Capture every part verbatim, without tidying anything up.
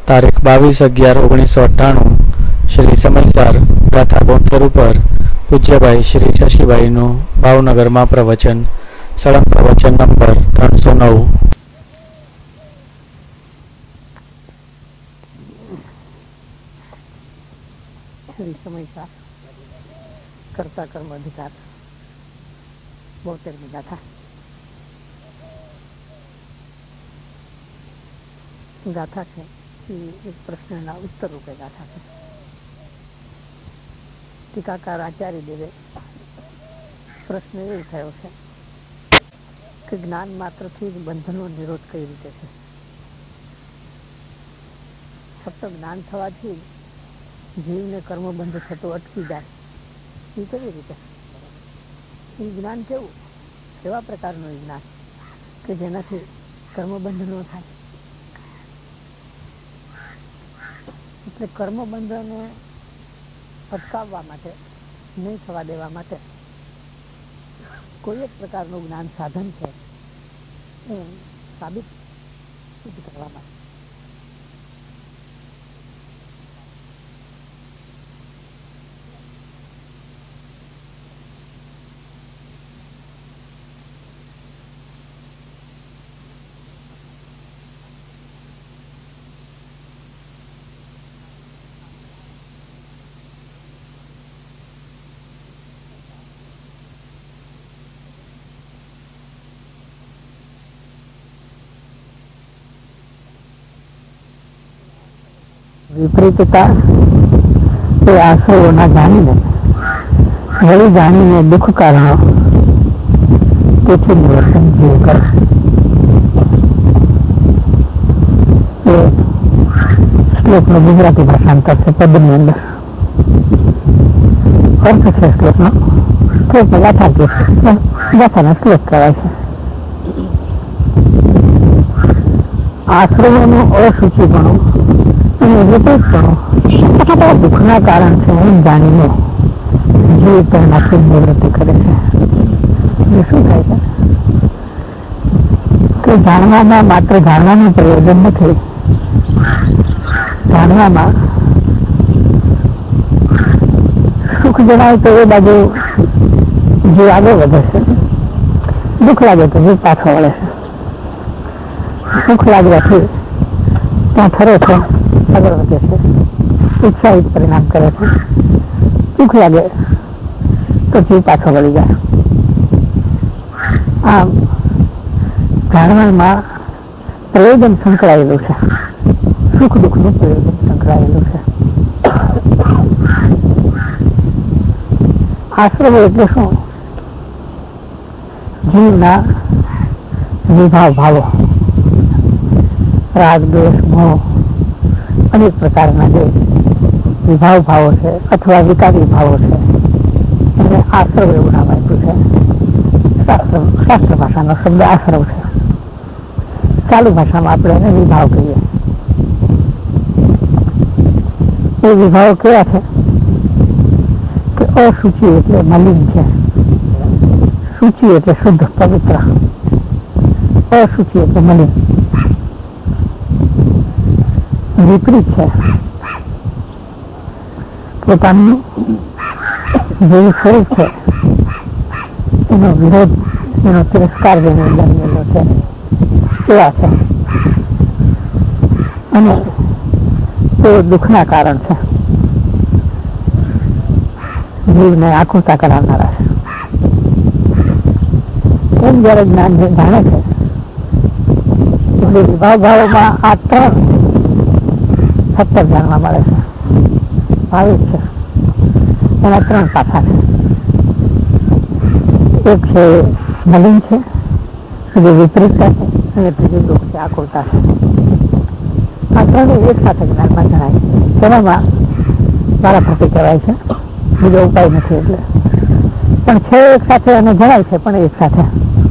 તારીખ બાવીસ અગિયાર ઓગણીસો અઠ્ઠાણું શ્રી સમયસાર ગાથા બોતેર ઉપર પૂજ્યભાઈ શ્રી શશીભાઈનું ભાવનગરમાં પ્રવચન. સળંગ પ્રવચન નંબર ત્રણસો નવ. શ્રી સમયસાર કરતા કર્મ અધિકાર બોતેર ની ગાથા. ગાથા છે એ એક પ્રશ્નના ઉત્તર રૂપે ગાથા છે. ટીકાકાર આચાર્ય દેવે પ્રશ્ન એવો થયો છે કે જ્ઞાન માત્ર થી બંધનનો નિરોધ કઈ રીતે છે? ફક્ત જ્ઞાન થવાથી જીવને કર્મબંધ થતો અટકી જાય એ કેવી રીતે? એ જ્ઞાન કેવું, કેવા પ્રકારનું જ્ઞાન કે જેનાથી કર્મબંધ ન થાય? એટલે કર્મબંધને અટકાવવા માટે, નહીં થવા દેવા માટે કોઈ એક પ્રકારનું જ્ઞાન સાધન છે એ સાબિત કરવા માટે. વિપરીતતા એ આશ્રયોના જાણીને વળી જાણીને દુઃખ કારણો તેથી નિવર્તન જીવ કરે. એ શ્લોકનું ગુજરાતી ભાષાંતર છે પદની અંદર. અર્થ છે શ્લોકનો. શ્લોક ગાથા કે ગાથાના શ્લોક કહેવાય છે. આશ્રયોનું અસૂચિપણું અને વિપરીતપણું તથા દુઃખના કારણ છે એમ જાણીને જીવ તેનાથી નિવૃત્તિ કરે છે. એ શું થાય છે કે જાણવામાં માત્ર જાણવાનું પ્રયોજન નથી. જાણવામાં સુખ જણાય તો એ બાજુ જીવ આગળ વધે છે, દુઃખ લાગે તો જીવ પાછો વળે છે. સુખ લાગવાથી ત્યાં ઠરે છે, આગળ વધે છે, ઉત્સાહિત પરિણામ કરે છે. દુઃખ લાગે તો જીવ પાછો વળી જાય. આમ જાણવામાં પ્રયોજન સંકળાયેલું છે, સુખ દુઃખનું પ્રયોજન સંકળાયેલું છે. આશ્રય એટલે શું? જીવના વિભાવ ભાવો, રાગ દ્વેષ મોહ અનેક પ્રકારના જે વિભાવ ભાવો છે અથવા વિકારી ભાવો છે એને આશ્રવ એવું નામ આપ્યું છે. શાસ્ત્ર શાસ્ત્ર ભાષાનો શબ્દ આશ્રવ છે. ચાલુ ભાષામાં આપણે એને વિભાવ કહીએ. એ વિભાવ કેવા છે કે અસૂચિ એટલે મલિન છે, સૂચિ એટલે શુદ્ધ પવિત્ર, અસૂચિ એટલે મલિન. વિપરીત છે, પોતાનું જેવું સ્વરૂપ છે એનો વિરોધ, એનો તિરસ્કાર જેને જન્મેલો છે એવા છે. અને તે દુઃખના કારણ છે, જીવને આકુરતા કરાવનારા છે. એમ જયારે જ્ઞાન જાણે છે એટલે વિભાવ ભાવોમાં આ ત્રણ ફક્ત જાણવા મળે છે. ભાવિક છે એના ત્રણ પાછા છે. એક છે મલિન છે, જે વિપરીતતા છે, અને ત્રીજું દુઃખ છે, આકુરતા છે. આ ત્રણ એક સાથે જ્ઞાનમાં જણાય. તેનામાં મારા પ્રતિ કહેવાય છે, બીજો ઉપાય નથી. એટલે પણ છે એક સાથે અને જણાય છે પણ એક સાથે.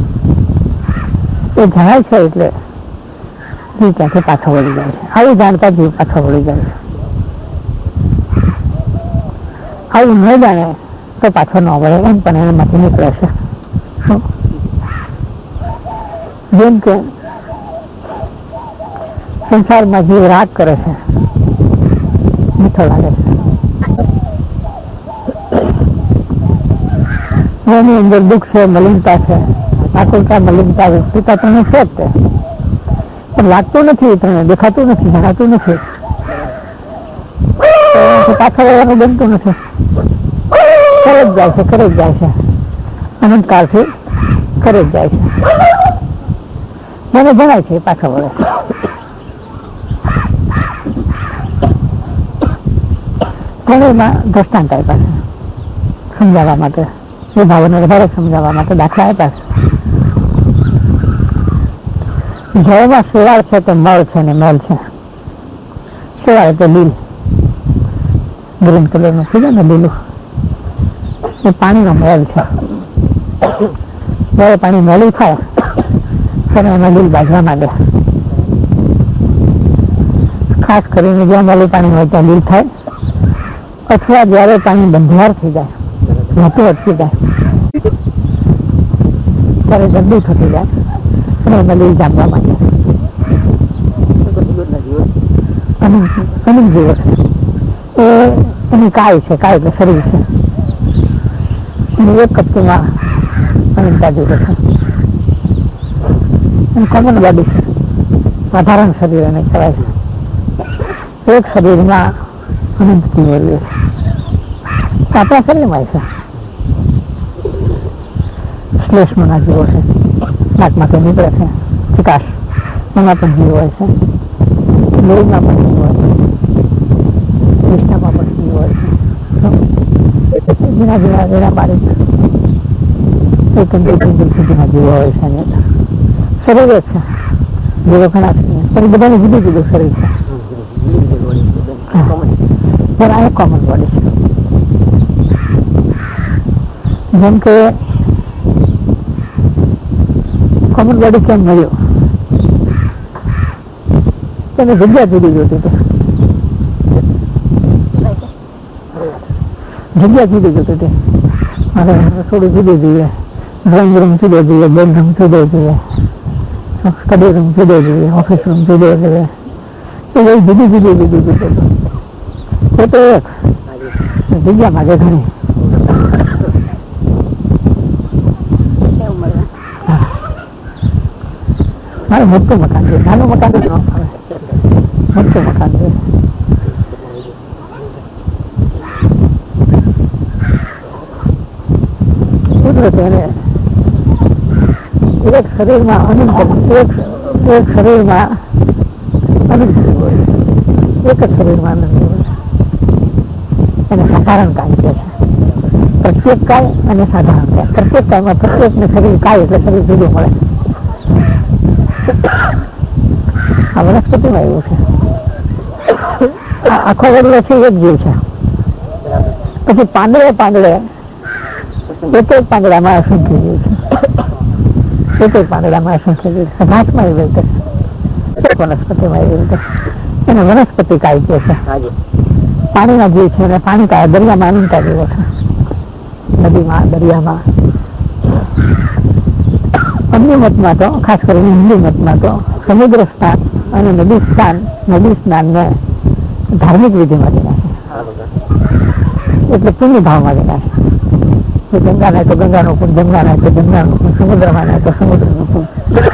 એ જણાય છે એટલે જીવ ત્યાંથી પાછો વળી જાય છે. આવું જાણતા જીવ પાછો વળી જાય છે. આવું ન જાણે તો પાછો ન વળે એમ પણ એનામાંથી નીકળે છે. જેમ કે સંસારમાં જીવ રાગ કરે છે, મીઠો લાગે છે, એની અંદર દુઃખ છે, મલિનતા છે, આકુલતા, મલિનતા, વ્યક્તિતા તમને છે જ તે, પણ લાગતું નથી, તમને દેખાતું નથી, જણાતું નથી, પાછળ રહેવાનું ગમતું નથી, કરે જ જાય છે, કરે જ જાય છે, અનંતકાળથી કરે જ જાય છે, મને જણાય છે પાછળ વળે. ઘણીમાં દ્રષ્ટાંત આપ્યા છે સમજાવવા માટે, એ ભાવને વધારે સમજાવવા માટે દાખલા આપ્યા છે. જળમાં શેવાળ છે તો મળ છે ને મેલ છે. શેવાળ એટલે લીલ, ગ્રીન કલરનું થઈ જાય ને લીલું, એ પાણીનો મેલ છે. જયારે પાણી મેલું થાય ત્યારે એમાં લીલ બાજવા માંડે. ખાસ કરીને જ્યાં મેલું પાણી હોય ત્યાં લીલ થાય, અથવા જયારે પાણી બંધિયાર થઈ જાય, વહેતું અટકી જાય, ત્યારે ગંદુ થતી જાય અને એમાં લીલ જામવા માંડે. અનંત જીવો છે એ એની કાય છે, કાય એટલે શરીર છે, એક કપટીમાં અનંતા જીવો છે. કોમન બોડી છે, સાધારણ શરીર એને કહેવાય છે. એક શરીરમાં અનંત જીવો રહે છે, આપણા શરીરમાં છે. શ્લેષમના જીવો છે, નાકમાંથી નીકળે છે ચિકાશ, એમાં પણ જીવો હોય છે. લોહીમાં પણ જીવો હોય છે, વિષ્ણામાં પણ જીવો હોય છે. જુના જુના જુના બારીક એક સુધીના જીવો હોય છે. શરીર જ છે, જીવો ઘણા છે, પણ બધાને જુદું જુદું શરીર છે. પણ આ કોમન બોડી છે. જેમ કે કોમન બોડી કેમ મળ્યું, તેને જગ્યા જુદી જોતી હતી, જગ્યા જુદી જોતી હતી. મારે થોડું જુદું જોઈએ, ડ્રોઈંગ રૂમ જુદો જોઈએ, બેડરૂમ જુદો જોઈએ, સ્ટડી રૂમ જુદો જોઈએ, ઓફિસ રૂમ જુદો જોઈએ, એ બધી જુદી જુદી જુદી જુદી એ તો એક જગ્યામાં છે ઘણી. મારે મોટું મકાન છે, નાનું મકાન ન ફાવે, મોટું મકાન છે. કુદરત એને એક શરીરમાં અનંત, એક એક શરીરમાં અનંત હોય, એક જ શરીરમાં અનંત હોય, એને સાધારણ કાય કહે છે. પ્રત્યેક કાય અને સાધારણ કાય, પ્રત્યેક કાયમાં પ્રત્યેકને શરીર કાય એટલે શરીર જુદું મળે. આ વનસ્પતિમાં એવું છે. આખો વડલો છે એક જીવ છે, પછી પાંદડે પાંદડે એક એક પાંદડામાં અસંખ્ય જીવ છે, એક એક પાંદડામાં અસંખ્ય જીવ છે. ઘાસમાં એવી રીતે છે, વનસ્પતિમાં એવી રીતે, એને વનસ્પતિ કાય કહે છે. પાણીના જીવ છે અને પાણી કાય, દરિયામાં અનંતા જીવો છે, નદીમાં, દરિયામાં. અન્ય મતમાં તો, ખાસ કરીને હિન્દુ મતમાં તો સમુદ્ર સ્નાન અને નદી સ્નાન, નદી સ્નાનને ધાર્મિક વિધિમાં દેના છે, એટલે પુણ્ય ભાવમાં દેના છે. ગંગા નાય તો ગંગાનું પુણ્ય, ગંગા નાય તો ગંગાનું પુણ્ય, સમુદ્રમાં નાય તો સમુદ્રનું પુણ્ય.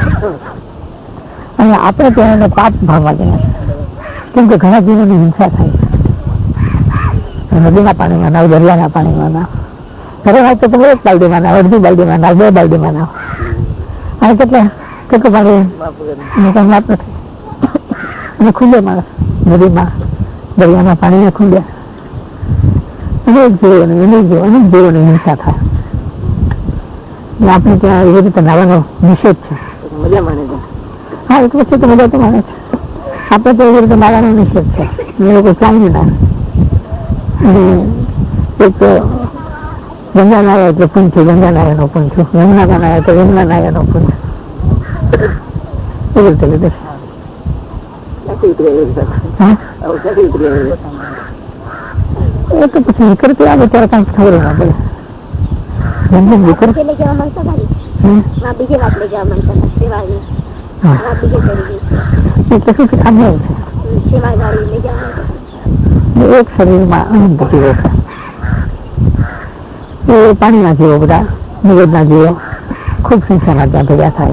અને આપણે ત્યાં એને પાપ ભાવમાં દેના છે, કેમ કે ઘણા જીવોની હિંસા થાય છે. નદીના પાણીમાં નાવ, દરિયાના પાણીમાં નાવ, ઘરે હોય તો તમે એક બાલદીમાં નાવ, અડધી બાલદીમાં નાવ, બે બાલદીમાં નાવ. અને કેટલા કેટલું પાણી કઈ વાત નથી. અને ખુલ્લે માણસ નદીમાં, દરિયામાં પાણીને ખુલ્લે અનેક જીવોની, અનેક જીવો, અનેક જીવોની હિંસા થાય. આપણે ત્યાં એવી રીતે નાવાનો નિષેધ છે. મજા માને છે. હા, એક વચ્ચે તો મજા તો માને છે. આપણે તો એવી રીતે નાવાનો નિષેધ છે, એ લોકો ચાલી ના. અને એક ગંગા નાયા એટલે પૂંછું, ગંગા નાયાનો પૂંછું, યમુના નાયા તો યમુના નાયાનો પૂંછું, એવી રીતે લીધે છે. એ તો પછી વિકૃતિ આવે ત્યારે કાંઈક ખબર ના પડે. જેમ જેમ વિકૃતિ એટલે શું છે, અન્ય છે એક શરીરમાં અનંત જીવો છે. એ પાણીના જીવો, બધા નિવેદના જીવો ખૂબ સંખ્યામાં ત્યાં ભેગા થાય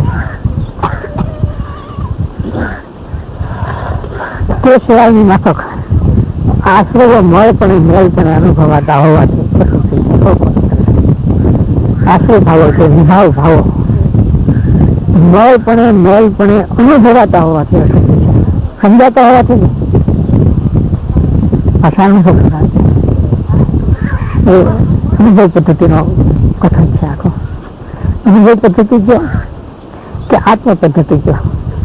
છે. તે સિવાયની માફક આશ્રયો મળે પણ મેળ પણ અનુભવાતા હોવાથી આશ્રય ભાવો છે, નિભાવ ભાવો મળપણે મેળપણે અનુભવાતા હોવાથી અશુદ્ધિ છે. સમજાતા હોવાથી ને ભાષાનું શબ્દ એ અનુભવ પદ્ધતિનો કથન છે. આખો અનુભવ પદ્ધતિ કયો કે આત્મ પદ્ધતિ કયો.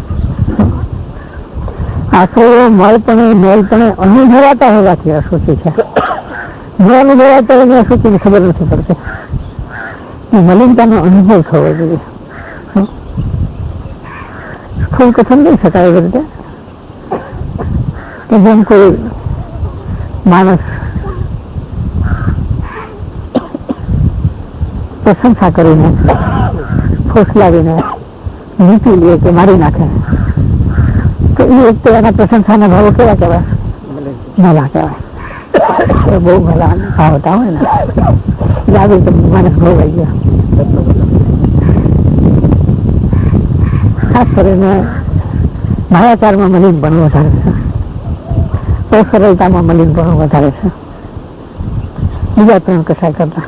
આશ્રયો મળપણે મેળપણે અનુભવાતા હોવાથી અશુદ્ધિ છે. ન અનુભવાતા હોય અશુદ્ધિની ખબર નથી પડતી. મલિનતાનો અનુભવ થવો જોઈએ. સ્થૂળ કથન નહીં શકાય એવી રીતે કે જેમ કોઈ માણસ પ્રશંસા કરીને ફોસલાવીને નીચી લે કે મારી નાખે તો એ વખતે એના પ્રશંસાના ભાવો કેવા કહેવાય? ભલા કહેવાય. એ બહુ ભલા ભાવ હતા હોય ને લાગે તો માણસ ભોગાઈ ગયા. ખાસ કરીને માયાચારમાં મલિન પણ વધારે છે, અસરળતામાં મલિન પણ વધારે છે બીજા ત્રણ કસાય કરતા.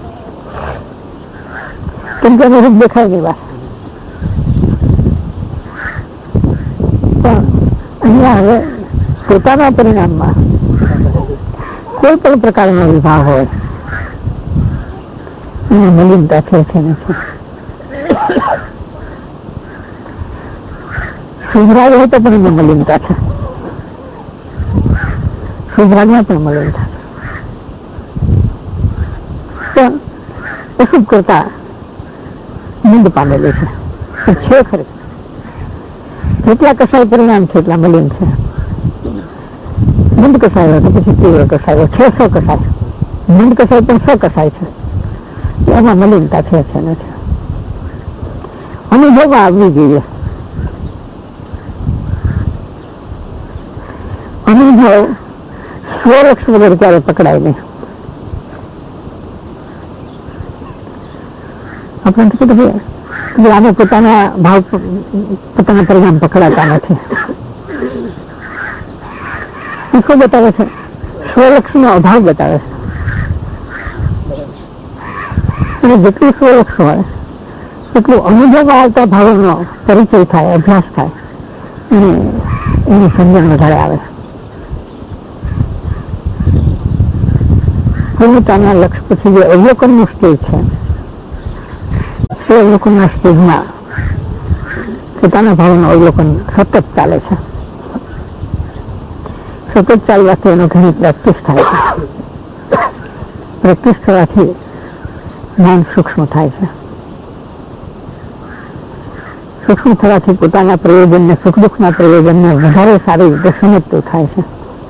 કેમ કે એનું રૂપ દેખાય નહીં બહાર. પણ અહીંયા હવે પોતાના પરિણામમાં કોઈ પણ પ્રકારનો વિભાગ હોય એને મલિનતા છે છે નથી. શુભરાગ હોય તો પણ એમાં મલિનતા છે, શુભરાગમાં પણ મલિનતા છે, પણ અશુભ કરતા મંદ પામેલી છે. છે ખરી જેટલા કસાય પરિણામ છે એટલા મલિન છે. મંદ કસાય હોય તો પછી તીવ્ર કસાય હોય. છે સો કસાય, મંદ કસાય પણ સો કસાય છે. એમાં મલિનતા છે છે નથી. અનુભવમાં આવવી જોઈએ. અનુભવ સ્વરક્ષ વગર ક્યારે પકડાય નહીં. આપણે તો કીધું કે આને પોતાના ભાવ પોતાના પરિણામ પકડાતા નથી. શું બતાવે છે? સ્વલક્ષનો અભાવ બતાવે છે. અને જેટલું સ્વલક્ષ હોય એટલું અનુભવમાં આવતા ભાવોનો પરિચય થાય, અભ્યાસ થાય અને એની સમજણ વધારે આવે. પૂર્ણતાના લક્ષ પછી જે અવલોકનનું સ્ટેજ છે એ અવલોકનના સ્ટેજમાં પોતાના ભાવનું અવલોકન સતત ચાલે છે. સતત ચાલવાથી એનો ઘણી પ્રેક્ટિસ થાય છે. પ્રેક્ટિસ થવાથી જ્ઞાન સૂક્ષ્મ થાય છે. સૂક્ષ્મ થવાથી પોતાના પ્રયોજનને, સુખ દુઃખના પ્રયોજનને વધારે સારી રીતે સમજતું થાય છે.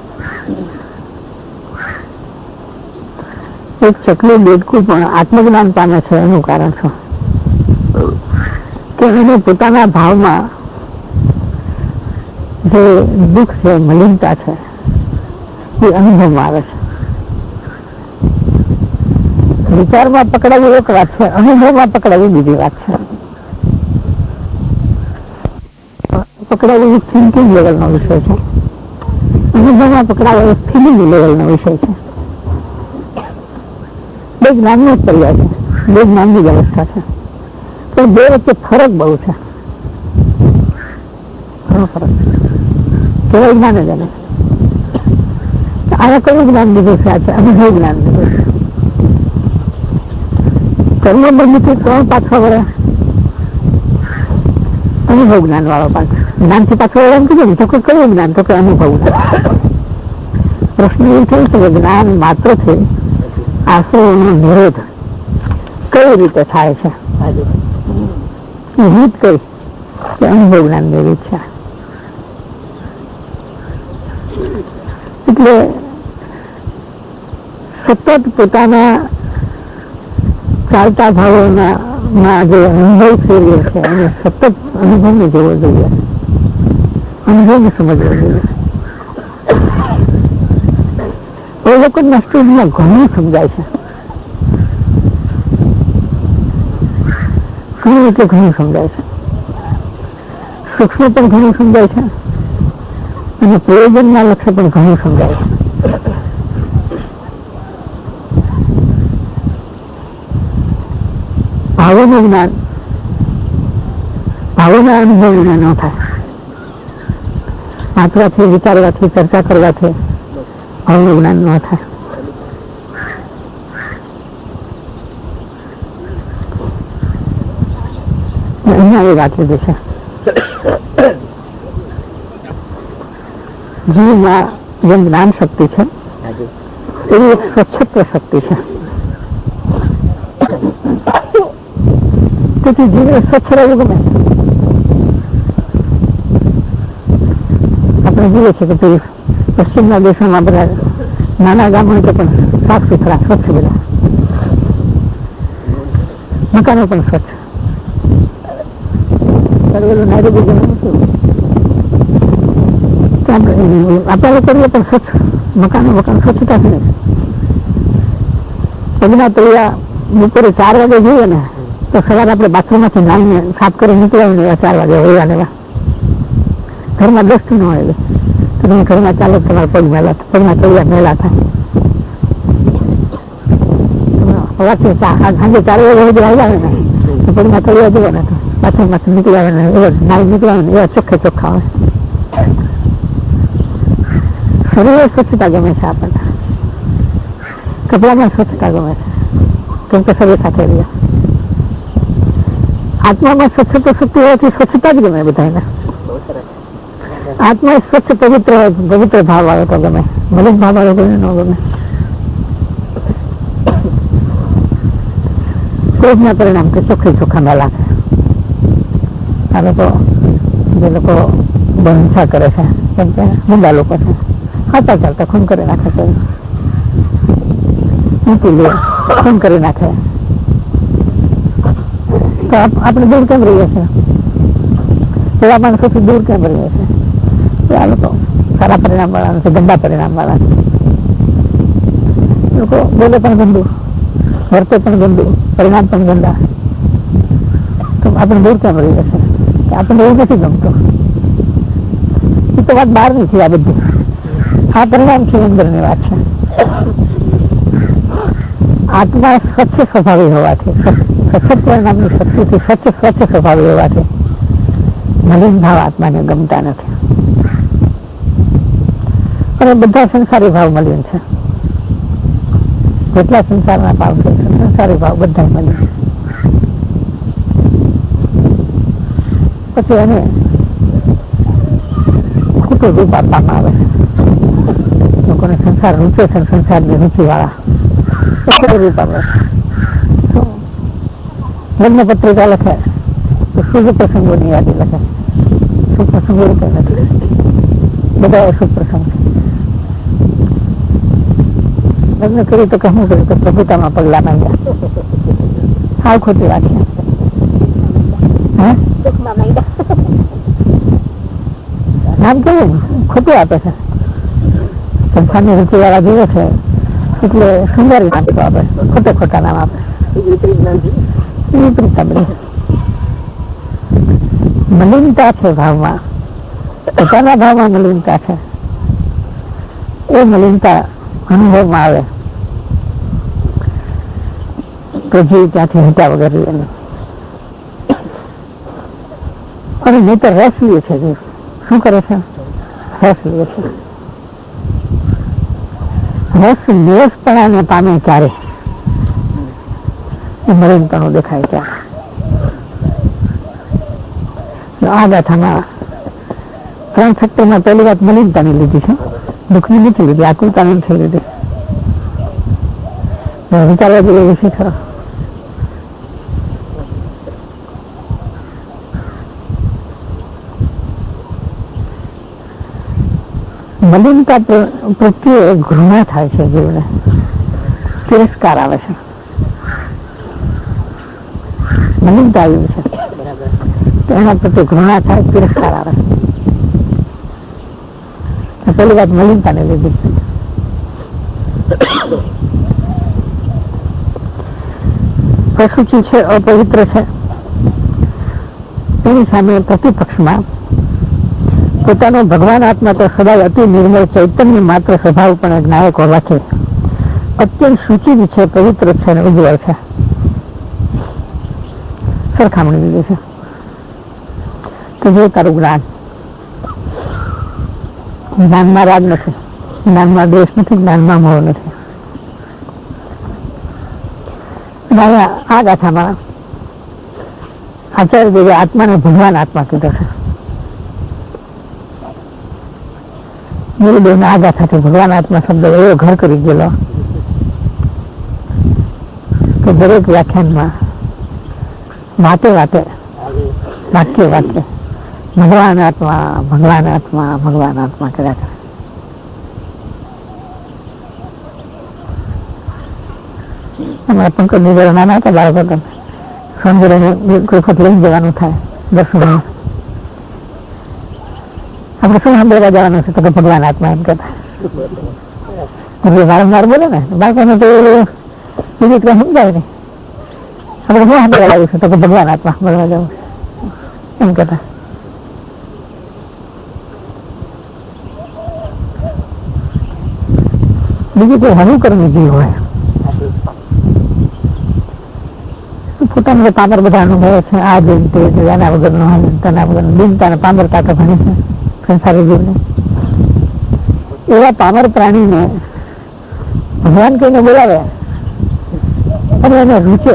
એક ચકલું દેડકું પણ આત્મજ્ઞાન પામે છે એનું કારણ છે કે એને પોતાના ભાવમાં જે દુઃખ છે, મલિનતા છે એ અનુભવમાં આવે છે. વિચારમાં પકડાવી એક વાત છે, અનુભવમાં પકડાવી બીજી વાત છે. પકડાવી થિંકિંગ લેવલનો વિષય છે, અનુભવમાં પકડાવે ફિલિંગ લેવલનો વિષય છે. બે જ્ઞાનનો જ પર્યાય છે, બે જ્ઞાનની વ્યવસ્થા છે, પણ બે વચ્ચે ફરક બહુ છે. ઘણો ફરક કેવળ જ્ઞાન જ એને આને કયું જ્ઞાન લીધું છે? આ છે અનુભવ જ્ઞાન લીધું છે. કર્મ બંધથી કોણ પાછો વળે? અનુભવ જ્ઞાન વાળો પાછો. જ્ઞાનથી પાછો વળે એમ કીધું તો કોઈ કયું જ્ઞાન? તો કે અનુભવ જ્ઞાન. પ્રશ્ન એ થયું છે કે જ્ઞાન માત્ર છે આશ્રયોનો નિરોધ કઈ રીતે થાય છે? રીત કઈ? કે અનુભવ જ્ઞાનની રીત છે. એટલે સતત પોતાના ચાલતા ભાવોના માં જે અનુભવ થઈ રહ્યો છે એને સતત અનુભવને જોવો જોઈએ, અનુભવને સમજવો જોઈએ. એ લોકોના સ્ટુડમાં ઘણું સમજાય છે, ઘણું એટલે ઘણું સમજાય છે, સૂક્ષ્મ પણ ઘણું સમજાય છે અને પ્રયોજનના લક્ષ્ય પણ ઘણું સમજાય છે. ભાવોનું જ્ઞાન ભાવોના અનુભવ વિના ન થાય. વાંચવાથી, વિચારવાથી, ચર્ચા કરવાથી ભાવનું જ્ઞાન ન થાય. અહીંયા એ વાત લીધી છે, જીવમાં જેમ જ્ઞાન શક્તિ છે એવી એક સ્વચ્છત્વ શક્તિ છે. તેથી જીવને સ્વચ્છ રહેવું ગમે. આપણે જોઈએ છીએ કે પેલી પશ્ચિમના દેશોમાં બધા નાના ગામો તો પણ સાફ સુથરા સ્વચ્છ, બધા મકાનો પણ સ્વચ્છ. આપણા લોકો પણ સ્વચ્છ મકાનો મકાન સ્વચ્છતા છે. પગના તળિયા બપોરે ચાર વાગે જોઈએ ને તો સવારે આપણે બાથરૂમમાંથી નાઈને સાફ કરી નીકળ્યા ને ચાર વાગે વળ્યા લેવા. ઘરમાં ડસ્ટ ન હોય તો તમે ઘરમાં ચાલો તમારા પગ મેલા પગના તળિયા મેલા થાય. સવારથી સાંજે ચાર વાગે સુધી આવ્યા ને તો પગના તળિયા જુઓ ને બાથરૂમમાંથી નીકળ્યા ને એવા નાઈ નીકળ્યા ને એવા ચોખ્ખે ચોખ્ખા હોય. શરીરે સ્વચ્છતા ગમે છે આપણને, કપડામાં સ્વચ્છતા ગમે છે કેમ કે શરીર સાથે રહ્યા. આત્મામાં સ્વચ્છતા શક્તિ હોવાથી સ્વચ્છતા જ ગમે બધાને. આત્મા સ્વચ્છ પવિત્ર પવિત્ર ભાવ આવે તો ગમે, મલિન ભાવ આવે કોઈને ન ગમે. ક્રોધના પરિણામ કે ચોખ્ખી ચોખ્ખા મેલા છે. આ લોકો જે લોકો બહુ હિંસા કરે છે કેમ કે મુંડા લોકો છે, ખાતા ચાલતા ખૂન કરી નાખે છે, મૂકી લે ખૂન કરી નાખે. તો આપણે દૂર કેમ રહીએ છીએ? એવા માણસોથી દૂર કેમ રહીએ છીએ? આ લોકો સારા પરિણામ વાળા નથી, ગંદા પરિણામ વાળા છે. લોકો બોલે પણ ગંદુ, વર્તે પણ ગંદુ, પરિણામ પણ ગંદા. તો આપણે દૂર કેમ રહીએ છીએ? આપણને એવું નથી ગમતું. એ તો વાત બહાર નથી, આ બધી આ પરિણામ છે, અંદરની વાત છે. આત્મા સ્વચ્છ સ્વભાવી હોવાથી, સ્વચ્છ પરિણામની શક્તિથી સ્વચ્છ સ્વચ્છ સ્વભાવી હોવાથી મલિન ભાવ આત્માને ગમતા નથી. અને બધા સંસારી ભાવ મલિન છે. જેટલા સંસારના ભાવ છે સંસારી ભાવ બધા મલિન. પછી એને ખોટું રૂપ આપવામાં આવે છે. લોકોને સંસાર રૂચે છે, સંસારની રૂચિ વાળા ખોટું રૂપ આપે છે. લગ્ન પત્રિકા લખે તો શુભ પ્રસંગોની યાદી લખે. શુભ પ્રસંગો કઈ નથી, બધા અશુભ પ્રસંગ છે. લગ્ન કર્યું તો કહું કર્યું તો પ્રભુતામાં પગલા માંગ્યા. હાવ ખોટી વાત છે. નામ કેવું ખોટું આપે છે. સંસારની રૂચિ વાળા જીવે છે એટલે સુંદર નામ તો આપે, ખોટે ખોટા નામ આપે. મલિનતા છે ભાવમાં, પોતાના ભાવમાં મલિનતા છે. એ મલિનતા અનુભવમાં આવે તો જીવ ત્યાંથી હટ્યા વગર રહીએ નહીં. અને નહીં તો રસ લે છે જીવ. શું કરે છે? રસ લે છે. રસ નિરસપણાને પામે ત્યારે એ મલિનપણું દેખાય ત્યારે. આ ગાથામાં ત્રણ ફેક્ટરમાં પહેલી વાત મલિનતાની લીધી છે, દુઃખની નથી લીધી, આકુલતાની નથી લીધી. વિચારવા જેવો વિષય ખરો. મલિનતા પ્રત્યે ઘૃણા થાય છે જીવને, તિરસ્કાર આવે છે. મલિનતા આવી છે તો એના પ્રત્યે ઘૃણા થાય, તિરસ્કાર આવે. પેલી વાત મલિનતાને લીધી. અશુચિ છે, અપવિત્ર છે, એની સામે પ્રતિપક્ષમાં પોતાનો ભગવાન આત્મા તો સદાય અતિ નિર્મળ ચૈતન્ય માત્ર સ્વભાવ પણ જ્ઞાયક હોવાથી અત્યંત સૂચિત છે, પવિત્ર છે અને ઉજ્જવળ છે. સરખામણી લીધી છે કે જે તારું જ્ઞાન, જ્ઞાનમાં રાગ નથી, જ્ઞાનમાં દ્વેષ નથી, જ્ઞાનમાં મોહ નથી. આ ગાથામાં આચાર્ય દેવે આત્માને ભગવાન આત્મા કીધો છે. ગુરુદેવના આ ગાથાથી ભગવાન આત્મા શબ્દ એવો ઘર કરી ગયેલો કે દરેક વ્યાખ્યાનમાં વાતે વાતે વાક્ય વાક્ય ભગવાન આત્મા ભગવાન આત્મા ભગવાન આત્મા કર્યા કરે. અમારા પંકજ ની નાના હતા બાળકો સૌંદર્ય કોઈ વખત લઈ જવાનું થાય દર્શન, આપણે શું સાંભળવા જવાનું છે તો કે ભગવાન આત્મા એમ કહેતા. વારંવાર બોલે ને બાળકોને તો બીજી રીતે સમજાય નહીં. આપણે શું સાંભળવા લાવ્યું છે તો કે ભગવાન આત્મા સાંભળવા જવું એમ કહેતા. બીજું કોઈ હરું કરવું જીવ હોય પોતાનું પામર બધા અનુભવે છે. આ જેમ તે એના વગરનો તેના વગર દિનતા ને પામરતા તો ઘણી છે સંસારી જીવને. એવા પામર પ્રાણીને ભગવાન કહીને બોલાવે અને એને રૂચે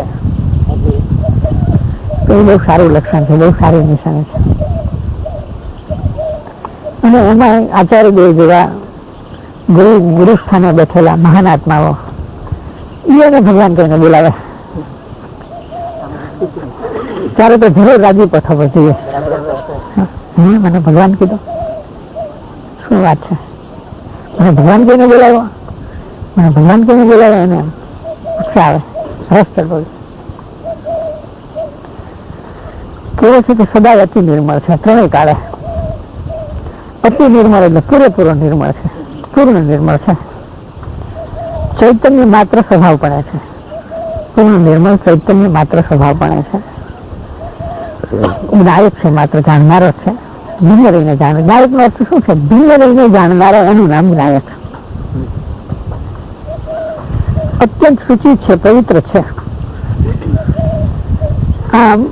તો એ બહુ સારું લક્ષણ છે, બહુ સારી નિશાની છે. અને એમાં આચાર્ય દેવ જેવા ગુરુ ગુરુ સ્થાને બેઠેલા મહાન આત્માઓ એને ભગવાન કહીને બોલાવે ત્યારે તો જરૂર રાજી પથવો જોઈએ. મને ભગવાન કીધું, શું વાત છે, મને ભગવાન કહીને બોલાવ્યો, મને ભગવાન કહીને બોલાવ્યો, એને ઉત્સાહ આવે, રસ ચડવો. કેવો છે કે સદાય અતિ નિર્મળ છે, ત્રણેય કાળે. અતિ નિર્મળ એટલે પૂરેપૂરો નિર્મળ છે, પૂર્ણ નિર્મળ છે. ચૈતન્ય માત્ર સ્વભાવ પડે છે, પૂર્ણ નિર્મળ ચૈતન્ય માત્ર સ્વભાવ પડે છે. નાયક છે, માત્ર જાણનારો જ છે, ભિન્ન રહીને જાણે. નાયક નો અર્થ શું છે? ભિન્ન રહીને જાણનારો, એનું નામ નાયક. અત્યંત સૂચિત છે, પવિત્ર છે. આમ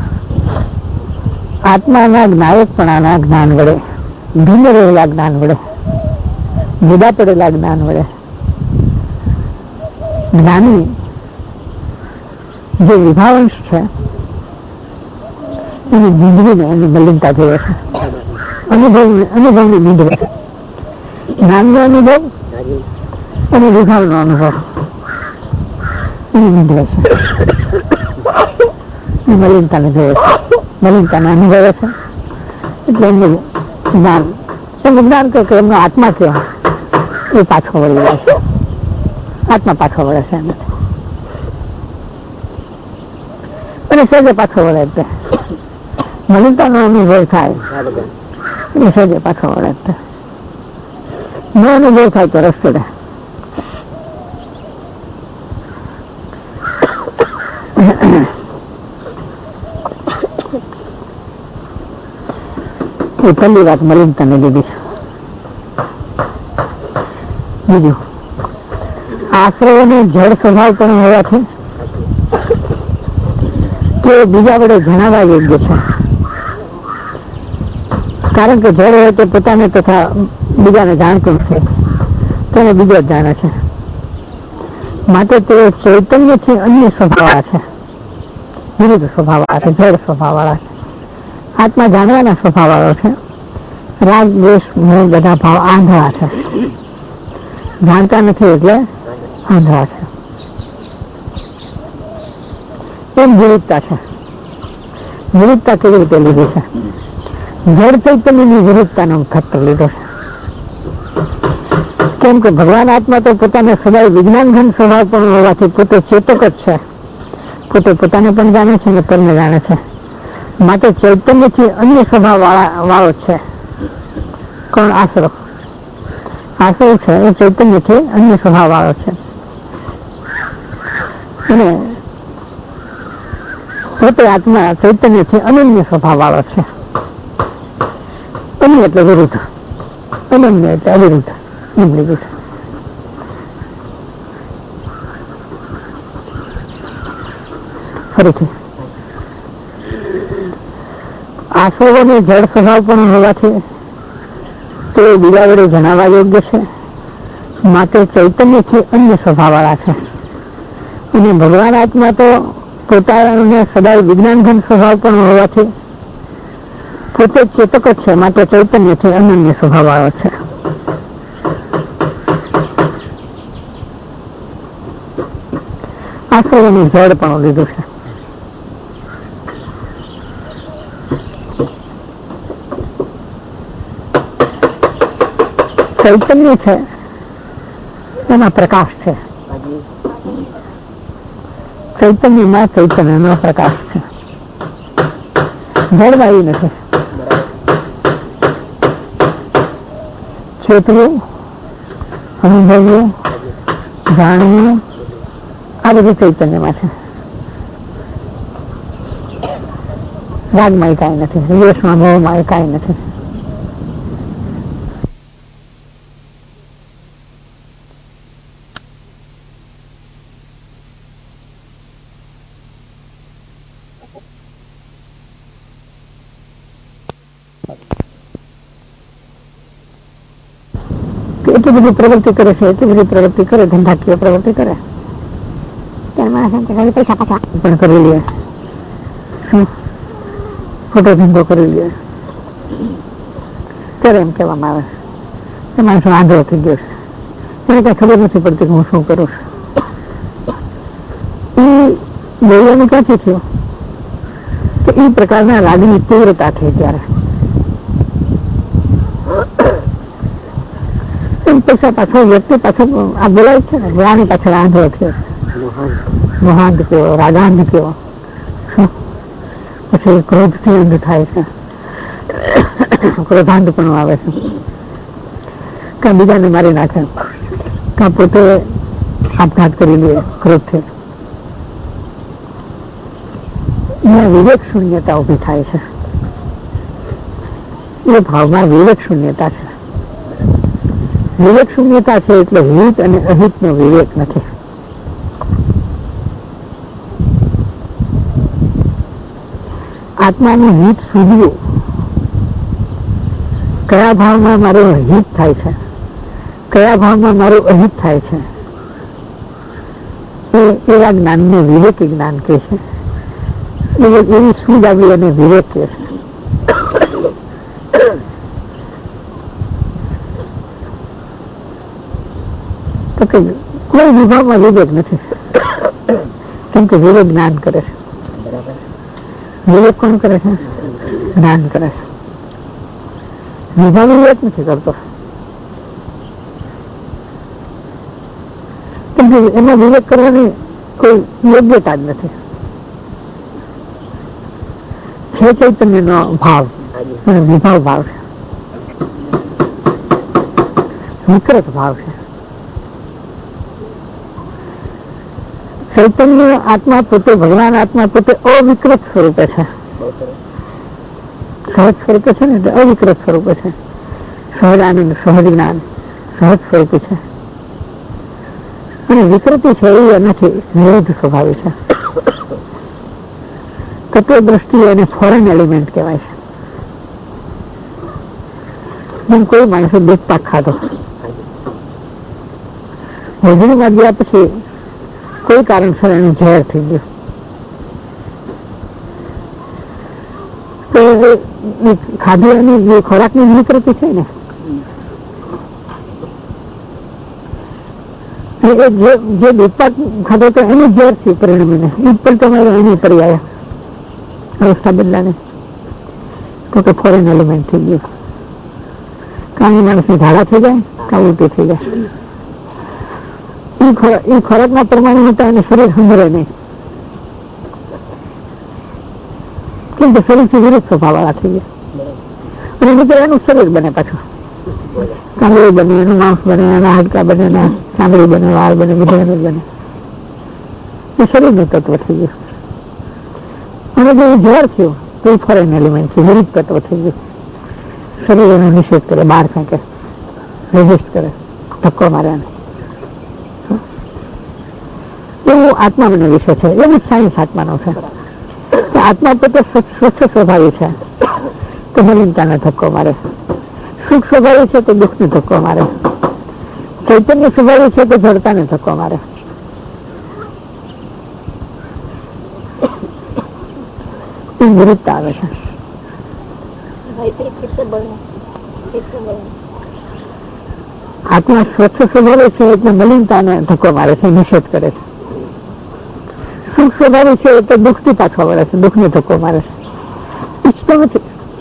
આત્માના નાયકપણાના જ્ઞાન વડે, ભિન્ન રહેલા જ્ઞાન વડે, જુદા પડેલા જ્ઞાન વડે જ્ઞાની જે વિભાવંશ છે એની બીંધવીને એની મલિનતા જોવે છે, અનુભવ અનુભવની બીંધવે છે. જ્ઞાનનો અનુભવ અને વિભાવનો અનુભવ એની બીંધવે છે, એ મલિનતાને જોવે છે, મલિનતાને અનુભવે છે. એટલે એમનું જ્ઞાન, એમનું જ્ઞાન કે એમનો આત્મા કેવો એ પાછો વળી જાય છે, આત્મા પાછો વળે છે એમ. અને સહેજે પાછો વળે એટલે મલિનતાનો અનુભવ થાય, એ સહેજે પાછો વળે એટલે નો અનુભવ થાય તો રસ્તે રહે. એ પહેલી વાત મલિનતાને લીધી. બીજું, આશ્રયોને જળ સ્વભાવ પણ હોવાથી તે બીજા વડે જણાવવા યોગ્ય છે. કારણ કે જળ હોય તે પોતાને તથા બીજાને જાણતું છે, તેને બીજો જ જાણે છે. માટે તે ચૈતન્યથી અન્ય સ્વભાવ છે, વિરુદ્ધ સ્વભાવ છે, જળ સ્વભાવ વાળા છે. આત્મા જાણવાના સ્વભાવ વાળો છે. રાગ દ્વેષ મોહ બધા ભાવ આંધળા છે, જાણતા નથી એટલે આંધળા છે. એમ વિરુદ્ધતા છે. વિરુદ્ધતા કેવી રીતે લીધી છે? જળ ચૈતન્યની વિરુદ્ધતાનો ખતરો લીધો છે. કેમ કે ભગવાન આત્મા તો પોતાને સદાય વિજ્ઞાન ઘન સ્વભાવ પણ હોવાથી પોતે ચેતક જ છે, પોતે પોતાને પણ જાણે છે અને પરને જાણે છે. માટે ચૈતન્યથી અન્ય સ્વભાવ વાળા વાળો છે. કોણ? આશરો. આશરો છે એ ચૈતન્યથી અન્ય સ્વભાવ વાળો છે અને પોતે આત્મા ચૈતન્યથી અનન્ય સ્વભાવ વાળો છે. અન્ય એટલે વિરુદ્ધ, અનન્ય એટલે અવિરુદ્ધ એમ લીધું છે. ફરીથી આશ્રવોને જળ સ્વભાવ પણ હોવાથી તે બીજા વડે જણાવવા યોગ્ય છે. માટે ચૈતન્યથી અન્ય સ્વભાવ વાળા છે. અને ભગવાન આત્મા તો પોતાને સદાય વિજ્ઞાનઘન સ્વભાવ પણ હોવાથી પોતે ચેતક જ છે. માટે ચૈતન્યથી અનન્ય સ્વભાવ વાળો છે. આશ્રવોનું જળ પણ લીધું છે. ચૈતન્ય છે એમાં પ્રકાશ છે. ચૈતન્યમાં ચૈતન્યનો પ્રકાશ છે. જળવાયુ નથી. ચેતવું, અનુભવવું, જાણવું આ બધું ચૈતન્યમાં છે. રાગમાં કાંઈ નથી, વિવેશમાં મોહમાં કાંઈ નથી. એટલી બધી પ્રવૃત્તિ કરે છે, એટલી બધી પ્રવૃત્તિ કરે, ધંધાકીય પ્રવૃત્તિ કરે પૈસા પાછા પણ કરી લે, ખોટો ધંધો કરી લે ત્યારે એમ કહેવામાં આવે કે માણસો આંધળો થઈ ગયો છે, એને કઈ ખબર નથી પડતી કે હું શું કરું છું. એ બોલવાનું ક્યાંથી થયું કે એ પ્રકારના રાગની તીવ્રતા થઈ ત્યારે પૈસા પાછળ વ્યક્તિ પાછળ આ બોલાય છે ને, આની પાછળ આંધળો થયો છે. મોહાંત કેવો, રાગાંધ કેવો, પછી ક્રોધ થી અંધ થાય છે, ક્રોધાંધ પણ આવે છે, કાં બીજાને મારી નાખે, કાં પોતે આપઘાત કરી લે ક્રોધથી. એમાં વિવેક શૂન્યતા ઉભી થાય છે. એ ભાવમાં વિવેક શૂન્યતા છે. વિવેક શૂન્યતા છે એટલે હિત અને અહિત નો વિવેક નથી. આત્માનું હિત સૂઝવું, કયા ભાવમાં મારું હિત થાય છે, કયા ભાવમાં મારું અહિત થાય છે, એવા જ્ઞાનને વિવેકી જ્ઞાન કહે છે. એવી સૂઝ આવી અને વિવેક કહે છે. તો કે કોઈ વિભાવમાં વિવેક નથી, કેમ કે વિવેક જ્ઞાન કરે છે. વિવેક કોણ કરે છે? જ્ઞાન કરે છે. વિભાવ વિવેક નથી કરતો, કેમ કે એમાં વિવેક કરવાની કોઈ યોગ્યતા જ નથી. છે ચૈતન્ય નો ભાવ અને વિભાવ ભાવ છે, વિકૃત ભાવ છે. ચૈતન્ય આત્મા પોતે, ભગવાન આત્મા પોતે અવિકૃત સ્વરૂપે છે. સહજ સ્વરૂપે છે ને એટલે અવિકૃત સ્વરૂપે છે. સહજ આનંદ, સહજ જ્ઞાન, સહજ સ્વરૂપે છે. અને વિકૃતિ છે એ નથી, વિરોધ સ્વભાવી છે. તત્વ દ્રષ્ટિએ એને ફોરેન એલિમેન્ટ કહેવાય છે. જેમ કોઈ માણસે દૂધ પાક ખાધો, ભોજનમાં ગયા પછી કોઈ કારણસર એનું ઝેર થઈ ગયું, તો ખાધેલાની જે ખોરાકની વિકૃતિ છે ને, જે દૂધપાક ખાધો તો એનું ઝેર છે પરિણમીને, એ પણ તમારે એની પર્યાય અવસ્થા બદલાને તો કે ફોરેન એલિમેન્ટ થઈ ગયું. કાં એ માણસની ઝાડા થઈ જાય, કાં ઉલટી થઈ જાય. એ ખોરાકના પ્રમાણે હતા અને શરીર સંભળે નહીં. કેમ કે શરીરથી વિરુદ્ધ સ્વભાવ વાળા થઈ ગયા અને મિત્રો એનું શરીર બને પાછું, ચામડી બને, એનું માંસ બને, એના હાડકા બને, એના ચામડી બને, વાળ બને, વિધેય બને. એ શરીરનું તત્વ થઈ ગયું. અને જો ઝેર થયું તો એ ફોરેન એલિમેન્ટ છે, વિરુદ્ધ તત્વ થઈ ગયું. શરીર એનો નિષેધ કરે, બહાર ફેંકે, રેઝિસ્ટ કરે, ધક્કો મારે. એવું આત્મા મને વિશે છે, એવું જ સાયન્સ આત્માનો છે કે આત્મા પોતે સ્વચ્છ સ્વભાવી છે તો મલિનતાને ધક્કો મારે, સુખ સ્વભાવી છે તો દુઃખને ધક્કો મારે, ચૈતન્ય સ્વભાવી છે તો જડતાને ધક્કો મારે. વિરુદ્ધતા આવે છે. આત્મા સ્વચ્છ સ્વભાવે છે એટલે મલિનતાને ધક્કો મારે છે, નિષેધ કરે છે. સુખ સ્વભાવે છે એટલે દુઃખથી પાછો વળે છે, દુઃખને ધક્કો મારે છે. ઈચ્છતો નથી,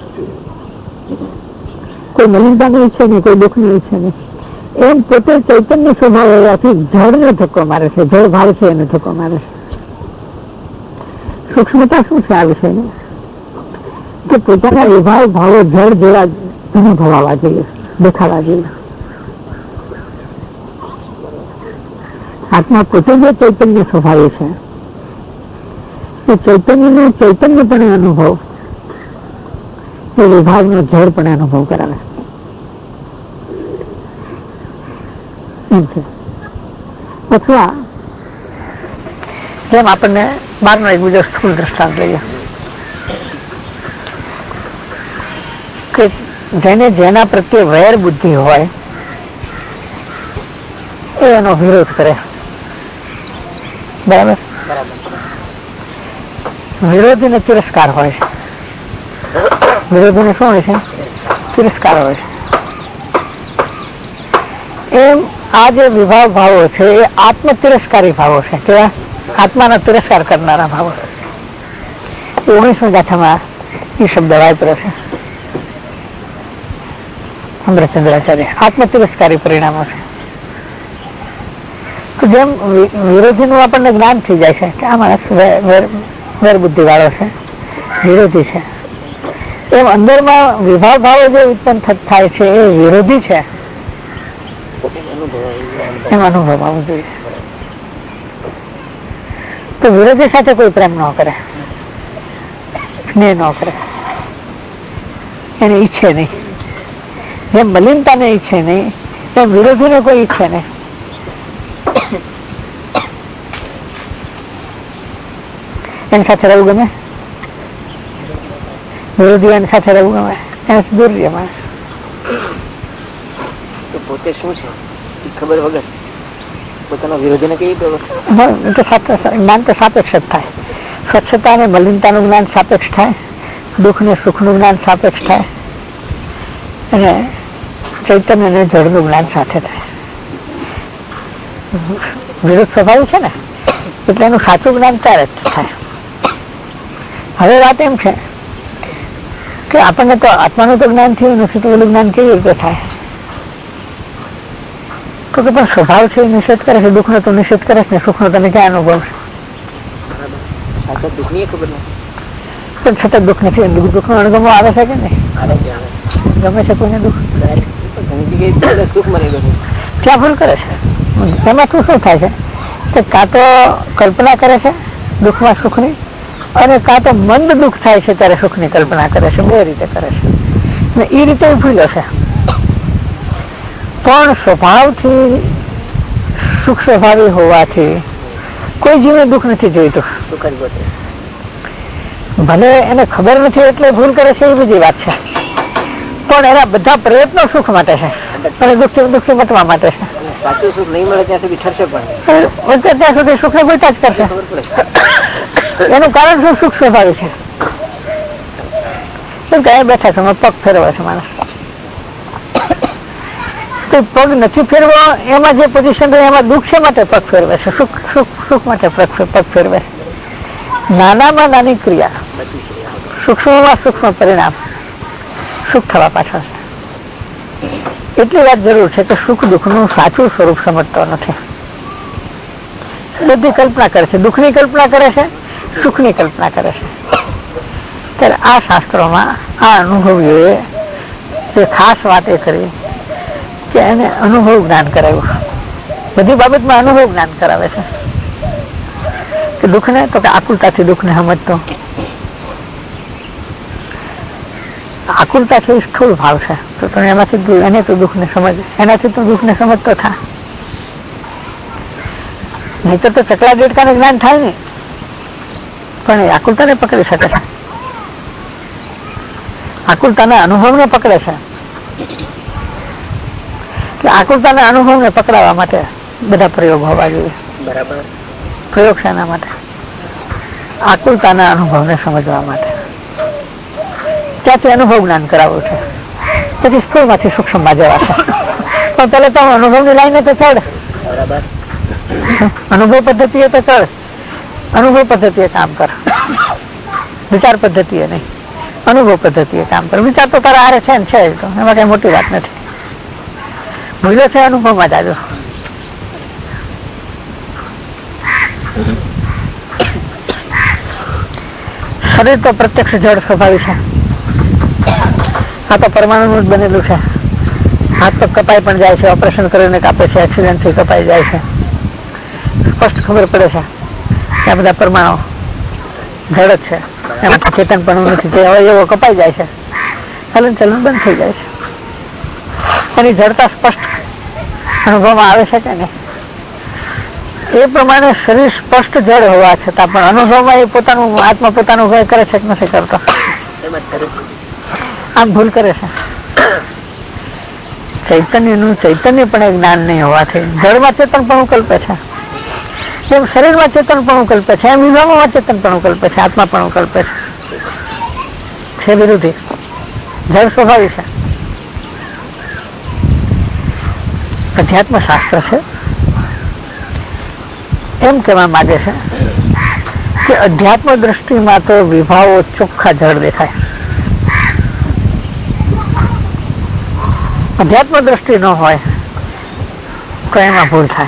કોઈ મલિનતાની ઈચ્છે નહીં, કોઈ દુઃખની ઈચ્છે નહીં. એમ પોતે ચૈતન્ય સ્વભાવ હોવાથી જળને ધક્કો મારે છે, જળ ભાવ છે એને ધક્કો મારે છે. સૂક્ષ્મતા શું છે આ વિષયની કે પોતાના વિભાવ ભાવો જળ જેવા અનુભવાવા જોઈએ, દેખાવા જોઈએ. આત્મા પોતે જે ચૈતન્ય સ્વભાવે છે એ ચૈતન્યનો ચૈતન્યપણે અનુભવ એ વિભાવનો જળપણે અનુભવ કરાવે એમ છે. અથવા જેમ આપણને બહારનો એક બીજો સ્થૂળ દ્રષ્ટાંત લઈએ કે જેને જેના પ્રત્યે વૈર બુદ્ધિ હોય એ એનો વિરોધ કરે. બરાબર? વિરોધીને તિરસ્કાર હોય છે. વિરોધીને શું હોય છે? તિરસ્કાર હોય છે. એમ આ જે વિભાવ ભાવો છે એ આત્મ તિરસ્કારી ભાવો છે. કેવા? આત્માનો તિરસ્કાર કરનારા ભાવો. ઓગણીસમી ગાથામાં એ શબ્દ વાપર્યો છે અમરચંદ્રાચાર્ય. આત્મ તિરસ્કારી પરિણામો છે. જેમ વિરોધીનું આપણને જ્ઞાન થઈ જાય છે કે આ માણસ વેરબુદ્ધિ વાળો છે, વિરોધી છે, એમ અંદરમાં વિભાવ ભાવો જે ઉત્પન્ન થાય છે એ વિરોધી છે એમ અનુભવ આવવો જોઈએ. તો વિરોધી સાથે કોઈ પ્રેમ ન કરે, સ્નેહ ન કરે, એને ઈચ્છે નહીં. જેમ મલિનતાને ઈચ્છે નહીં એમ વિરોધીને કોઈ ઈચ્છે નહીં. એની સાથે રહેવું ગમે, વિરોધી એની સાથે રહેવું ગમે, એનાથી દૂર રહે માણસ. પોતે શું છે ખબર વગર પોતાના વિરોધીને કઈ જ્ઞાન તો સાપેક્ષ જ થાય. સ્વચ્છતા અને મલિનતાનું જ્ઞાન સાપેક્ષ થાય, દુઃખ ને સુખનું જ્ઞાન સાપેક્ષ થાય અને ચૈતન્ય અને જળનું જ્ઞાન સાથે થાય. વિરોધ સ્વભાવ છે ને એટલે એનું સાચું જ્ઞાન ત્યારે જ થાય. હવે વાત એમ છે કે આપણને તો આત્માનું તો જ્ઞાન થયું નથી તો એનું જ્ઞાન કેવી રીતે થાય? તો કે પણ સ્વભાવ છે એ નિષેધ કરે છે, દુઃખનો તો નિષેધ કરે છે ને સુખનો તને ક્યાં અનુભવ છે? પણ છતાં દુઃખ નથી. દુઃખનો અનુભવ આવે છે કે નહીં? ગમે છે કોઈને દુઃખ? સુખ મળી ગયું ત્યાં ભૂલ કરે છે. એમાં શું શું થાય છે કે કાં તો કલ્પના કરે છે દુઃખમાં સુખની, અને કાં તો મંદ દુઃખ થાય છે ત્યારે સુખની કલ્પના કરે છે. બે રીતે કરે છે ને એ રીતે ભૂલ્યો છે. પણ સ્વભાવથી સુખ સ્વભાવી હોવાથી કોઈ જીવને દુઃખ નથી જોઈતું. ભલે એને ખબર નથી એટલે ભૂલ કરે છે એ બીજી વાત છે, પણ એના બધા પ્રયત્નો સુખ માટે છે અને દુઃખથી દુઃખથી મટવા માટે છે. સાચું સુખ નહીં મળે ત્યાં સુધી ઠરશે પણ ત્યાં સુધી સુખ ને ગોતા જ કરશે. એનું કારણ શું? સુખ સ્વભાવી છે. કઈ બેઠા છે પગ ફેરવે છે માણસ, તો પગ નથી ફેરવો એમાં જે પોઝિશન રહે એમાં દુઃખ છે માટે પગ ફેરવે છે, સુખ સુખ સુખ માટે પગ ફેરવે છે. નાનામાં નાની ક્રિયા સૂક્ષ્મમાં સૂક્ષ્મ પરિણામ સુખ થવા પાછળ છે. એટલી વાત જરૂર છે કે સુખ દુઃખનું સાચું સ્વરૂપ સમજતો નથી. બધી કલ્પના કરે છે, દુઃખની કલ્પના કરે છે, સુખની કલ્પના કરે છે. ત્યારે આ શાસ્ત્રોમાં આ અનુભવીઓએ જે ખાસ વાત એ કરી કે એને અનુભવ જ્ઞાન કરાવ્યું. બધી બાબતમાં અનુભવ જ્ઞાન કરાવે છે કે દુઃખને તો કે આકુલતાથી દુઃખને સમજતો. આકુલતા છે એ સ્થૂળ ભાવ છે, તો તમે એમાંથી એને તો દુઃખને સમજ, એનાથી તો દુઃખને સમજતો થા. નહીં તો ચકલા દેડકાને જ્ઞાન થાય નહીં, પણ એ આકુલતાને પકડી શકે છે, આકુલતાના અનુભવને પકડે છે. કે આકુલતાના અનુભવને પકડાવવા માટે બધા પ્રયોગ હોવા જોઈએ. બરાબર. પ્રયોગ શાના માટે? આકુલતાના અનુભવને સમજવા માટે. ત્યાંથી અનુભવ જ્ઞાન કરાવવું છે, પછી સ્થૂળમાંથી સૂક્ષ્મમાં જવાશે. પણ પેલા તો અનુભવની લાઈને તો ચડ. બરાબર. અનુભવ પદ્ધતિએ તો ચડ, અનુભવ પદ્ધતિએ કામ કર, વિચાર પદ્ધતિએ નહીં, અનુભવ પદ્ધતિએ કામ કર. વિચાર તો તારા હારે છે ને છે, તો એમાં કઈ મોટી વાત નથી. ભૂલો છે અનુભવમાં જ આવ્યો. શરીર તો પ્રત્યક્ષ જળ સ્વભાવી છે. આ તો પરમાણુનું જ બનેલું છે. હાથ પગ કપાઈ પણ જાય છે, ઓપરેશન કરીને કાપે છે, એક્સિડન્ટથી કપાઈ જાય છે. સ્પષ્ટ ખબર પડે છે કે આ બધા પરમાણુ જળ જ છે, એમાં ચેતન પણ નથી. જે અવયવો કપાઈ જાય છે, હલન ચલન બંધ થઈ જાય છે. એની જડતા સ્પષ્ટ અનુભવમાં આવે છે કે નહીં? એ પ્રમાણે શરીર સ્પષ્ટ જળ હોવા છતાં પણ અનુભવમાં એ પોતાનું આત્મા પોતાનું ભય કરે છે કે નથી કરતો? આમ ભૂલ કરે છે. ચૈતન્યનું ચૈતન્ય પણ એ જ્ઞાન નહીં હોવાથી જળમાં ચેતન પણ કલ્પે છે. જેમ શરીરમાં ચેતન પણ કલ્પે છે, એમ વિભાગોમાં ચેતન પણ કલ્પે છે, આત્મા પણ કલ્પે છે. છે વિરોધી. જળ સ્વભાવી છે. અધ્યાત્મ શાસ્ત્ર છે એમ કહેવા માંગે છે કે અધ્યાત્મ દ્રષ્ટિમાં તો વિભાવો ચોખ્ખા જળ દેખાય. અધ્યાત્મ દ્રષ્ટિ ન હોય તો એમાં ભૂલ થાય.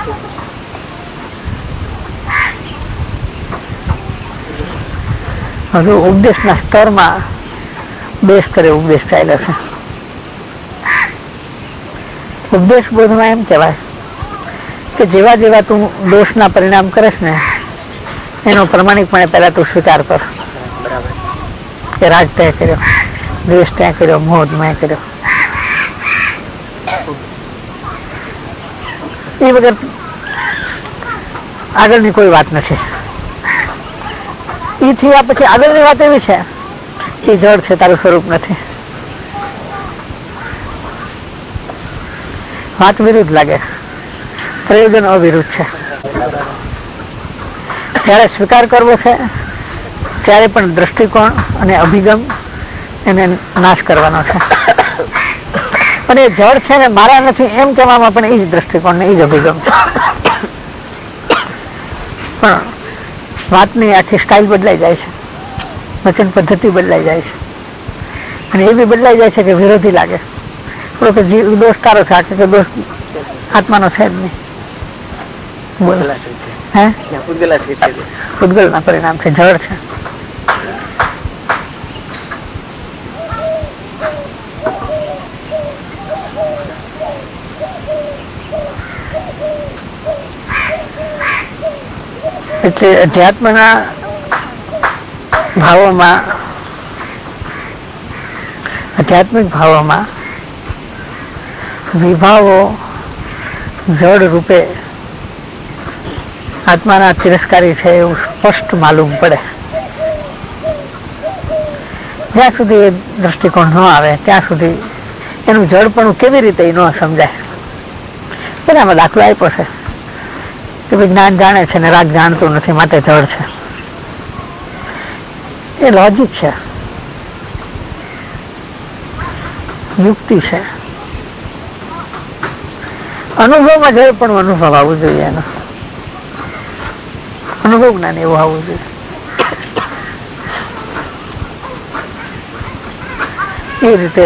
હજુ ઉપદેશના સ્તરમાં બે સ્તરે ઉપદેશ ચાલ્યો છે. ઉપદેશ બોધમાં એમ કહેવાય કે જેવા જેવા તું દોષના પરિણામ કરીશ ને એનો પ્રમાણિકપણે પહેલા તું સ્વીકાર કર. કે રાગ ત્યાં કર્યો, દ્વેષ ત્યાં કર્યો, મોહ મેં કર્યો, એ વગર આગળની કોઈ વાત નથી. એ થયા પછી આગળની વાત એવી છે કે જળ છે, તારું સ્વરૂપ નથી. વાત વિરુદ્ધ લાગે, પ્રયોજન અવિરુદ્ધ છે. જ્યારે સ્વીકાર કરવો છે ત્યારે પણ દ્રષ્ટિકોણ અને અભિગમ એને નાશ કરવાનો છે. અને જળ છે ને મારા નથી એમ કહેવામાં પણ એ જ દ્રષ્ટિકોણ ને એ જ અભિગમ છે. પણ વાતની આખી સ્ટાઇલ બદલાઈ જાય છે, વચન પદ્ધતિ બદલાઈ જાય છે, અને એ બી બદલાઈ જાય છે કે વિરોધી લાગે. કે જીવ દોષ તારો છે, કે દોષ આત્માનો છે જ નહીં. હે પૂતગલના પરિણામ છે, જળ છે. એટલે અધ્યાત્મના ભાવોમાં આધ્યાત્મિક ભાવોમાં વિભાવો જડ રૂપે આત્માના તિરસ્કારી છે એવું સ્પષ્ટ માલુમ પડે. જ્યાં સુધી એ દ્રષ્ટિકોણ ન આવે ત્યાં સુધી એનું જડપણું કેવી રીતે ન સમજાય. એનામાં દાખલો આપ્યો છે કે ભાઈ જ્ઞાન જાણે છે ને રાગ જાણતું નથી માટે જડ છે. એ લોજિક છે, યુક્તિ છે. અનુભવમાં જડ પણ અનુભવ આવવું જોઈએ, એનો અનુભવ જ્ઞાન એવું આવવું જોઈએ. એ રીતે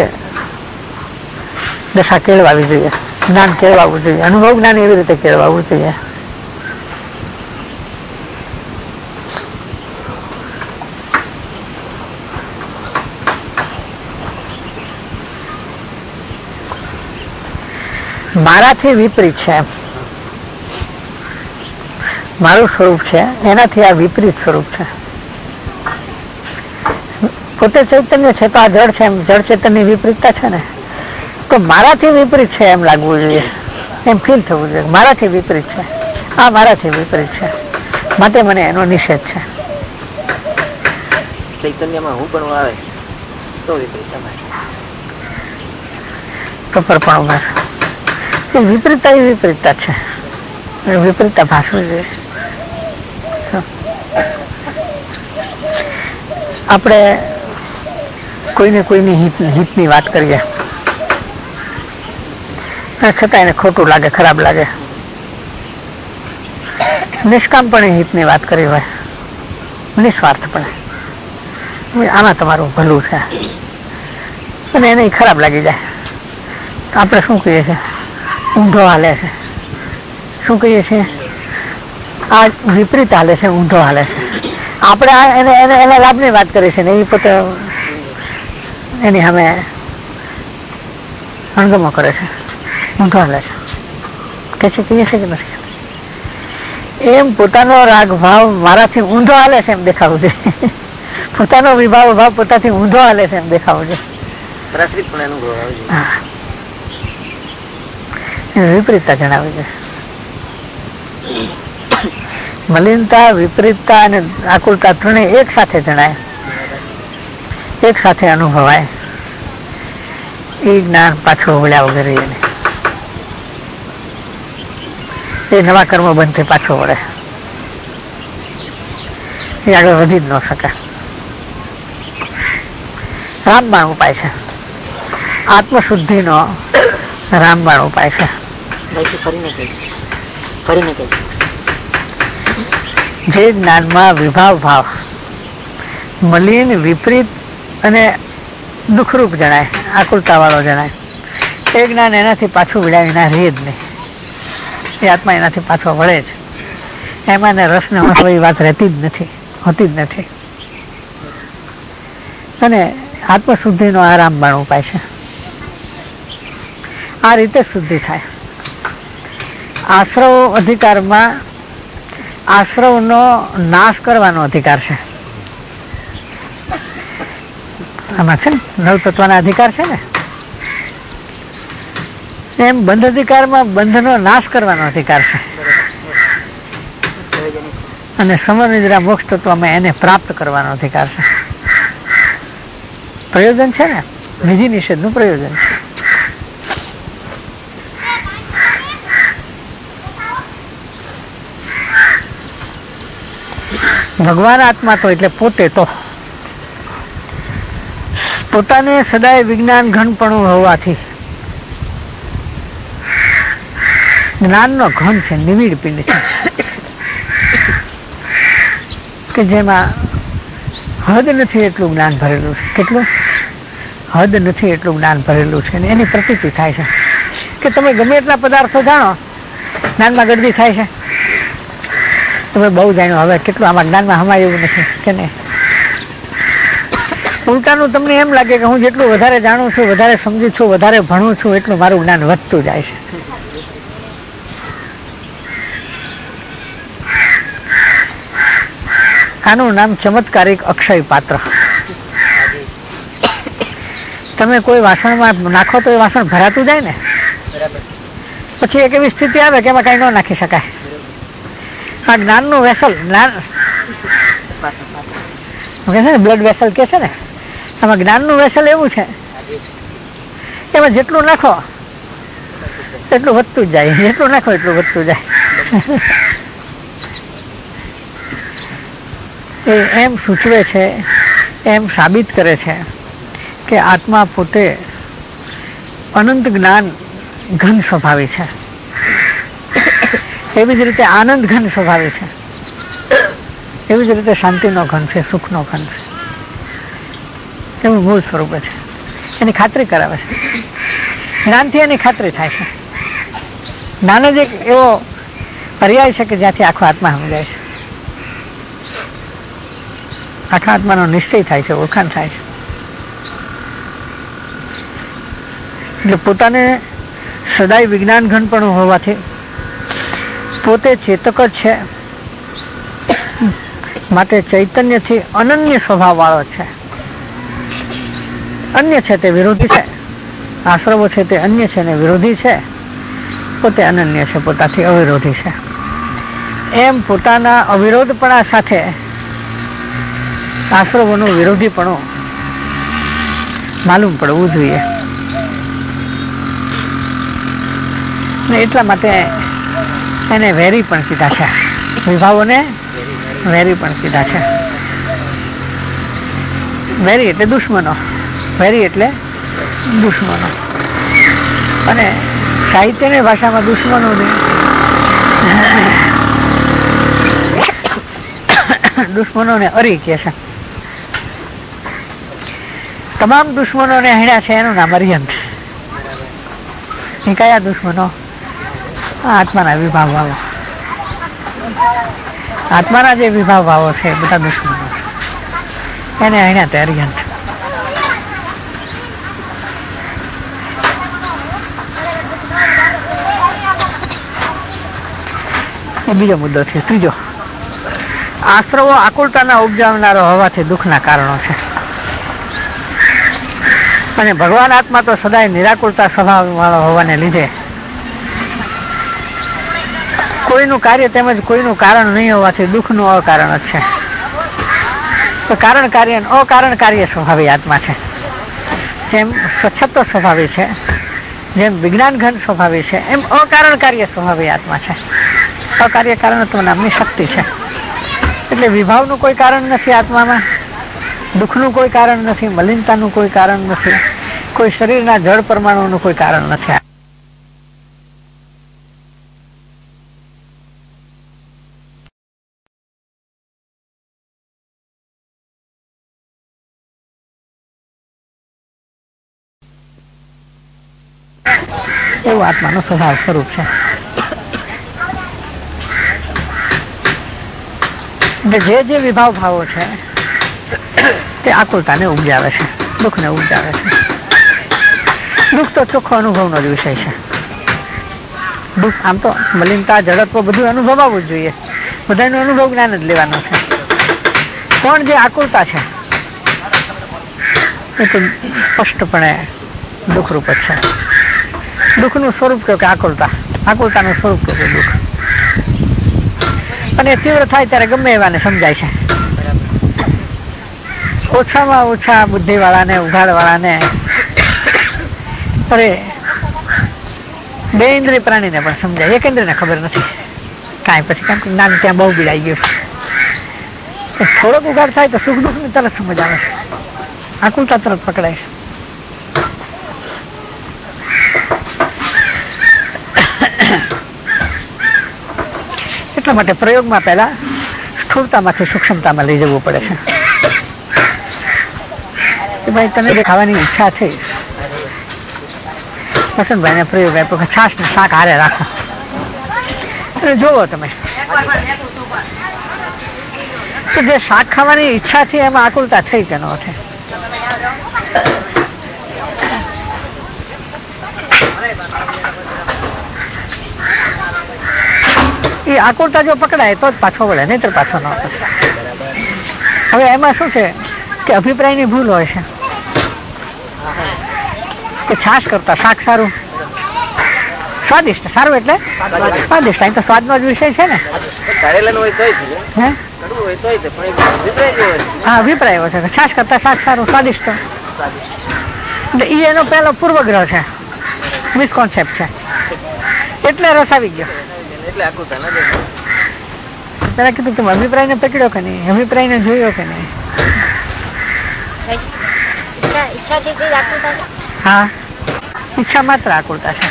દશા કેળવાવી જોઈએ, જ્ઞાન કેળવાવું જોઈએ, અનુભવ જ્ઞાન એવી રીતે કેળવાવું જોઈએ. મારાથી વિપરીત છે, મારું સ્વરૂપ છે એનાથી આ વિપરીત સ્વરૂપ છે. પોતે ચૈતન્ય છે તો આ જળ છે, એમ જળ ચેતનની વિપરીતતા છે ને, તો મારાથી વિપરીત છે એમ લાગવું જોઈએ, એમ ફીલ થવું જોઈએ. મારાથી વિપરીત છે, આ મારાથી વિપરીત છે, માટે મને એનો નિષેધ છે. ચૈતન્યમાં હું પણ આવે તો વિપરીત તો પર પણ ઉભા છે. વિપરીતતા એ વિપરીતતા છે, વિપરીતતા ભાસવી જોઈએ. આપણે કોઈને કોઈની હિત હિતની વાત કરીએ છતાં એને ખોટું લાગે, ખરાબ લાગે. નિષ્કામપણે હિતની વાત કરી હોય, નિસ્વાર્થપણે આમાં તમારું ભલું છે અને એને ખરાબ લાગી જાય તો આપણે શું કહીએ છીએ? ઊંધો હાલે છે. શું કહીએ છીએ? આ વિપરીત હાલે છે, ઊંધો હાલે છે. આપણે એને એને એના લાભની વાત કરીએ છીએ ને એ પોતે એની સામે અણગમો કરે છે, ઊંધો હાલે છે. કે છે કહીએ છીએ કે નથી? એમ પોતાનો રાગ ભાવ મારાથી ઊંધો હાલે છે એમ દેખાવું જોઈએ, પોતાનો વિભાવ ભાવ પોતાથી ઊંધો હાલે છે એમ દેખાવું જોઈએ. વિપરીતતા જણાવી છે. મલિનતા, વિપરીતતા અને આકુલતા ત્રણેય એક સાથે જણાય, એક સાથે અનુભવાય. એ જ્ઞાન પાછું વળ્યા વગર એને એ નવા કર્મો બંધથી પાછો વળે, એ આગળ વધી જ ન શકે. રામબાણ ઉપાય છે, આત્મશુદ્ધિનો રામબાણ ઉપાય છે. જે જ્ઞાનમાં વિભાવ ભાવ મલિન, વિપરીત અને દુઃખરૂપ જણાય, આકુલતા વાળો જણાય, એ જ્ઞાન એનાથી પાછું વિડાય ના રહે જ નહીં. એ આત્મા એનાથી પાછો વળે છે. એમાં રસ ને હસ એવી વાત રહેતી જ નથી, હોતી જ નથી. અને આત્મશુદ્ધિનો આ રામબાણ ઉપાય છે. આ રીતે શુદ્ધિ થાય. આશ્રવ અધિકારમાં આશ્રવનો નાશ કરવાનો અધિકાર છે. આમાં છે નવ તત્વના અધિકાર છે ને, એમ બંધ અધિકારમાં બંધનો નાશ કરવાનો અધિકાર છે. અને સમનિદ્રા મોક્ષ તત્વમાં એને પ્રાપ્ત કરવાનો અધિકાર છે. પ્રયોજન છે ને, વિધિ નિષેધનું પ્રયોજન છે. ભગવાન આત્મા તો એટલે પોતે તો પોતાને સદાય વિજ્ઞાન ઘનપણું હોવાથી જ્ઞાનનો ઘન છે, નિવિડ પિંડ છે કે જેમાં હદ નથી એટલું જ્ઞાન ભરેલું છે. કેટલું હદ નથી એટલું જ્ઞાન ભરેલું છે ને એની પ્રતીતિ થાય છે કે તમે ગમે એટલા પદાર્થો જાણો, જ્ઞાનમાં ગળદી થાય છે. તમે બહુ જાણ્યું, હવે કેટલું આમાં જ્ઞાનમાં હમાય એવું નથી કે નહીં. ઉલટાનું તમને એમ લાગે કે હું જેટલું વધારે જાણું છું, વધારે સમજું છું, વધારે ભણું છું, એટલું મારું જ્ઞાન વધતું જાય છે. આનું નામ ચમત્કારિક અક્ષય પાત્ર. તમે કોઈ વાસણમાં નાખો તો એ વાસણ ભરાતું જાય ને, પછી એક એવી સ્થિતિ આવે કે એમાં કઈ ન નાખી શકાય. આ જ્ઞાનનું વેસલ, જ્ઞાન છે ને, બ્લડ વેસલ કે છે ને, આમાં જ્ઞાનનું વેસલ એવું છે, એમાં જેટલું નાખો એટલું વધતું જ જાય, જેટલું નાખો એટલું વધતું જાય. એ એમ સૂચવે છે, એમ સાબિત કરે છે કે આત્મા પોતે અનંત જ્ઞાન ઘન સ્વભાવી છે. એવી જ રીતે આનંદ ઘન સ્વભાવી છે, એવી જ રીતે શાંતિનો ઘન છે, સુખનો ઘન છે. એવું મૂળ સ્વરૂપે છે. એની ખાતરી કરાવે છે. જ્ઞાનથી એની ખાતરી થાય છે. જ્ઞાન જ એક એવો પર્યાય છે કે જ્યાંથી આખો આત્મા સમજાય છે, આખા આત્માનો નિશ્ચય થાય છે, ઓળખાણ થાય છે. એટલે પોતાને સદાય વિજ્ઞાન ઘન પણ હોવાથી પોતે ચેતક જ છે, માટે ચૈતન્યથી અનન્ય સ્વભાવ વાળો છે. અન્ય છે તે વિરોધી છે, આશ્રવો છે તે અન્ય છે ને વિરોધી છે, પોતે અનન્ય છે, પોતાથી અવિરોધી છે. એમ પોતાના અવિરોધપણા સાથે આશ્રવોનું વિરોધીપણું માલુમ પડવું જોઈએ. ને એટલા માટે એને વેરી પણ કીધા છે, વિભાવોને વેરી પણ કીધા છે. વેરી એટલે દુશ્મનો, વેરી એટલે દુશ્મનો. અને સાહિત્યની ભાષામાં દુશ્મનોને દુશ્મનોને અરી કહે છે. તમામ દુશ્મનોને હણ્યા છે એનું નામ અરિહંત. એ કયા દુશ્મનો? આત્માના વિભાવ ભાવો. આત્માના જે વિભાવ ભાવો છે બધા દુશ્મનો એને હણ્યા તે અરિહંત. એ બીજો મુદ્દો છે. ત્રીજો, આશ્રવો આકુલતાના ઉપજાવનારો હોવાથી દુઃખના કારણો છે. અને ભગવાન આત્મા તો સદાય નિરાકુરતા સ્વભાવ વાળો હોવાને લીધે કોઈનું કાર્ય તેમજ કોઈનું કારણ નહીં હોવાથી દુઃખનું અકારણ જ છે. તો કારણ કાર્ય અકારણ કાર્ય સ્વભાવી આત્મા છે. જેમ સ્વચ્છત્વ સ્વભાવી છે, જેમ વિજ્ઞાન ઘન સ્વભાવી છે, એમ અકારણ કાર્ય સ્વભાવી આત્મા છે. અકાર્ય કારણત્વ નામની શક્તિ છે. એટલે વિભાવનું કોઈ કારણ નથી આત્મામાં, દુઃખનું કોઈ કારણ નથી, મલિનતાનું કોઈ કારણ નથી, કોઈ શરીરના જળ પરમાણુનું કોઈ કારણ નથી. એવું આત્માનું સ્વભાવ સ્વરૂપ છે. જે જે વિભાવ ભાવો છે તે આકુલતાને ઉપજાવે છે, દુઃખને ઉપજાવે છે. દુઃખ તો ચોખ્ખો અનુભવનો જ વિષય છે. દુઃખ આમ તો મલિનતા, જડત્વ બધું અનુભવવું જ જોઈએ, બધાનો અનુભવ જ્ઞાન જ લેવાનો છે. પણ જે આકુલતા છે એ તો સ્પષ્ટપણે દુઃખરૂપ જ છે. દુઃખનું સ્વરૂપ કહ્યું કે આકુલતા, આકુલતાનું સ્વરૂપ કહ્યું કે દુઃખ. અને તીવ્ર થાય ત્યારે ગમે એવાને સમજાય છે. ઓછામાં ઓછા બુદ્ધિવાળાને, ઉઘાડવાળાને, અરે બે ઇન્દ્રિય પ્રાણીને પણ સમજાય. એક ઇન્દ્રિયને ખબર નથી કાંઈ, પછી કારણ કે જ્ઞાન ત્યાં બહુ બિડાઈ ગયું. થોડોક ઉઘાડ થાય તો સુખ દુઃખની તરત સમજ આવે છે, આકુલતા તરત પકડાય છે. એટલા માટે પ્રયોગમાં પહેલા સ્થૂળતામાંથી સૂક્ષ્મતામાં લઈ જવું પડે છે. કે ભાઈ તને જે ખાવાની ઈચ્છા થઈ, વસંતભાઈને પ્રયોગ આપ્યો કે છાશ ને શાક હારે રાખો, અને જોવો તમે તો જે શાક ખાવાની ઈચ્છા થઈ એમાં આકુલતા થઈ કે ન થઈ? એ આકુલતા જો પકડાય તો જ પાછો વળે, નહીં તો પાછો ન વળે. હવે એમાં શું છે કે અભિપ્રાયની ભૂલ હોય છે કે છાશ કરતા શાક સારું, સ્વાદિષ્ટ સારું એટલે સ્વાદિષ્ટ. અહીં તો સ્વાદનો જ વિષય છે ને. હા, અભિપ્રાય હોય છે કે છાશ કરતા શાક સારું, સ્વાદિષ્ટ. એટલે એ એનો પહેલો પૂર્વગ્રહ છે, મિસકોન્સેપ્ટ છે. એટલે રસ આવી ગયો. પેલા કીધું તમે અભિપ્રાય ને પકડ્યો કે નહીં, અભિપ્રાય ને જોયો કે નહીં? હા, ઈચ્છા માત્ર આકુલતા છે.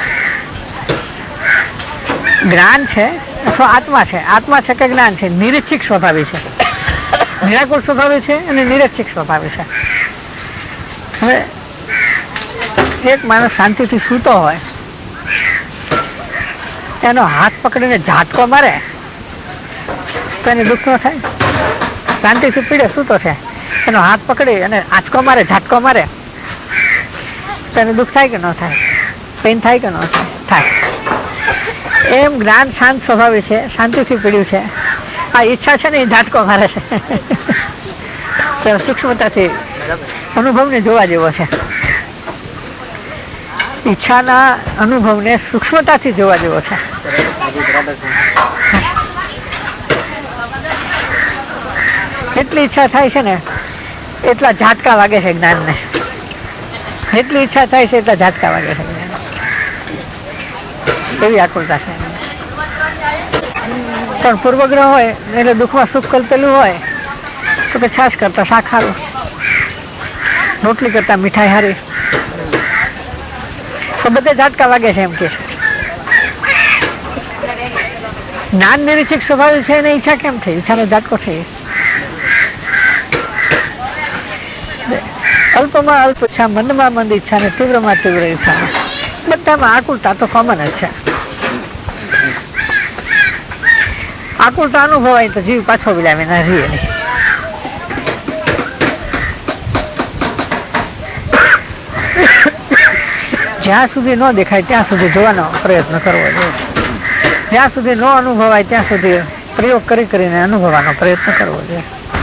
જ્ઞાન છે અથવા આત્મા છે, આત્મા છે કે જ્ઞાન છે, નિરીક્ષિક સ્વભાવી છે, નિરાકુળ સ્વભાવી છે અને નિરીક્ષિક સ્વભાવી છે. હવે એક માણસ શાંતિથી સૂતો હોય, એનો હાથ પકડીને ઝાટકો મારે તો એને દુઃખ ન થાય? શાંતિથી પીડે સૂતો છે, એનો હાથ પકડી અને આંચકો મારે, ઝાટકો મારે તો એને દુઃખ થાય કે ન થાય? પેઇન થાય કે ન થાય? થાય. એમ જ્ઞાન શાંત સ્વભાવે છે, શાંતિથી પીડ્યું છે. આ ઈચ્છા છે ને એ ઝાટકો મારે છે. સૂક્ષ્મતાથી અનુભવને જોવા જેવો છે. ઈચ્છાના અનુભવને સૂક્ષ્મતાથી જોવા જેવો છે. એટલી ઈચ્છા થાય છે ને એટલા ઝાટકા વાગે છે જ્ઞાનને. એટલી ઈચ્છા થાય છે એટલા ઝાટકા વાગે છે જ્ઞાન. એવી આકુલતા છે. પણ પૂર્વગ્રહ હોય એટલે દુઃખમાં સુખ કલ્પેલું હોય તો કે છાશ કરતા શાક હારું, રોટલી કરતા મીઠાઈ હારી, તો બધે ઝાટકા વાગે છે એમ કે છે. જ્ઞાન નિરીક્ષક સ્વભાવ છે એને ઈચ્છા કેમ થઈ? ઈચ્છાનો ઝાટકો થઈ. અલ્પમાં અલ્પ ઈચ્છા, મંદમાં મંદ ઈચ્છા ને તીવ્રમાં તીવ્ર ઈચ્છા, બધામાં આકુલતા તો કોમન જ છે. આકુલતા અનુભવાય તો જીવ પાછો વિલાવે ના રીએ નહીં. જ્યાં સુધી ન દેખાય ત્યાં સુધી જોવાનો પ્રયત્ન કરવો જોઈએ. જ્યાં સુધી ન અનુભવાય ત્યાં સુધી પ્રયોગ કરી કરીને અનુભવવાનો પ્રયત્ન કરવો જોઈએ.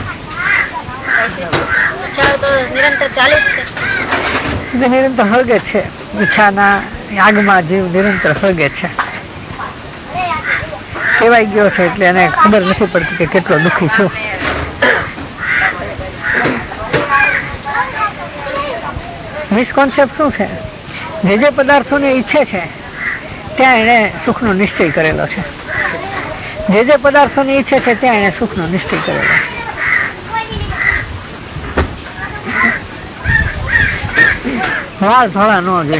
નિરંતર હળગે છે. ઈચ્છાના આગમાં જીવ નિરંતર હળગે છે. કહેવાય ગયો છે એટલે એને ખબર નથી પડતી કે કેટલો દુઃખી છું. મિસકોન્સેપ્ટ શું છે? જે જે પદાર્થોને ઈચ્છે છે ત્યાં એને સુખનો નિશ્ચય કરેલો છે. જે જે પદાર્થોને ઈચ્છે છે ત્યાં એને સુખનો નિશ્ચય કરેલો છે. વાળ ધોળા ન જોઈએ.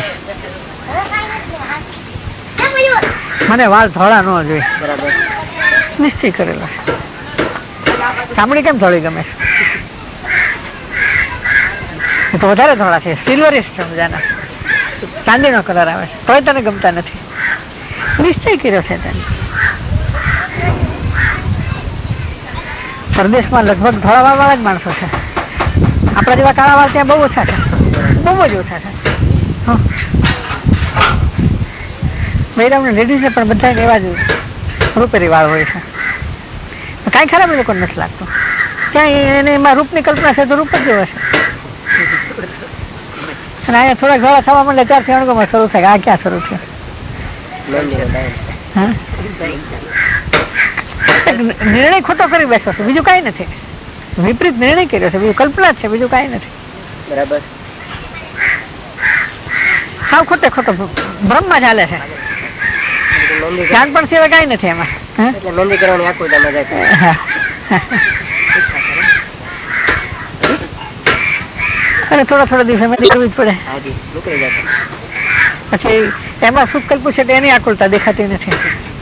મને વાળ ધોળા ન જોઈએ, નિશ્ચય કરેલો છે. ચામડી કેમ ધોળી ગમે છે? એ તો વધારે ધોળા છે, સિલ્વરિશ છે મજાના, ચાંદીનો કલર આવે છે, તોય તને ગમતા નથી. નિશ્ચય કર્યો છે તેને. પરદેશમાં લગભગ ધોળા વાળા જ માણસો છે. આપણા જેવા કાળા વાળ ત્યાં બહુ ઓછા છે, બહુ જ ઓછા છે. મહિલાઓને લેડીઝને પણ બધા એવા જ રૂપેરી વાળ હોય છે. કાંઈ ખરાબ એ લોકોને નથી લાગતું. ત્યાં એને એમાં રૂપની કલ્પના છે તો રૂપ જ જેવો છે. અને અહીંયા થોડા ઘોડા થવા માંડે ત્યારથી અણગોમાં શરૂ થાય. આ ક્યાં શરૂ થયું? નિર્ણય ખોટો કરી બેસો છો, બીજું કાંઈ નથી. વિપરીત નિર્ણય કર્યો છે, બીજું કલ્પના જ છે, બીજું કાંઈ નથી. બરાબર. હા, ખોટે ખોટો બ્રહ્મમાં ચાલે છે. ધ્યાન પણ સિવાય કાંઈ નથી એમાં. મહેંદી કરવાની આકુલતા મજા કરે. અને થોડા થોડા દિવસે મહેંદી કરવી જ પડે. પછી એમાં સુખ કલ્પું છે એની આકુલતા દેખાતી નથી.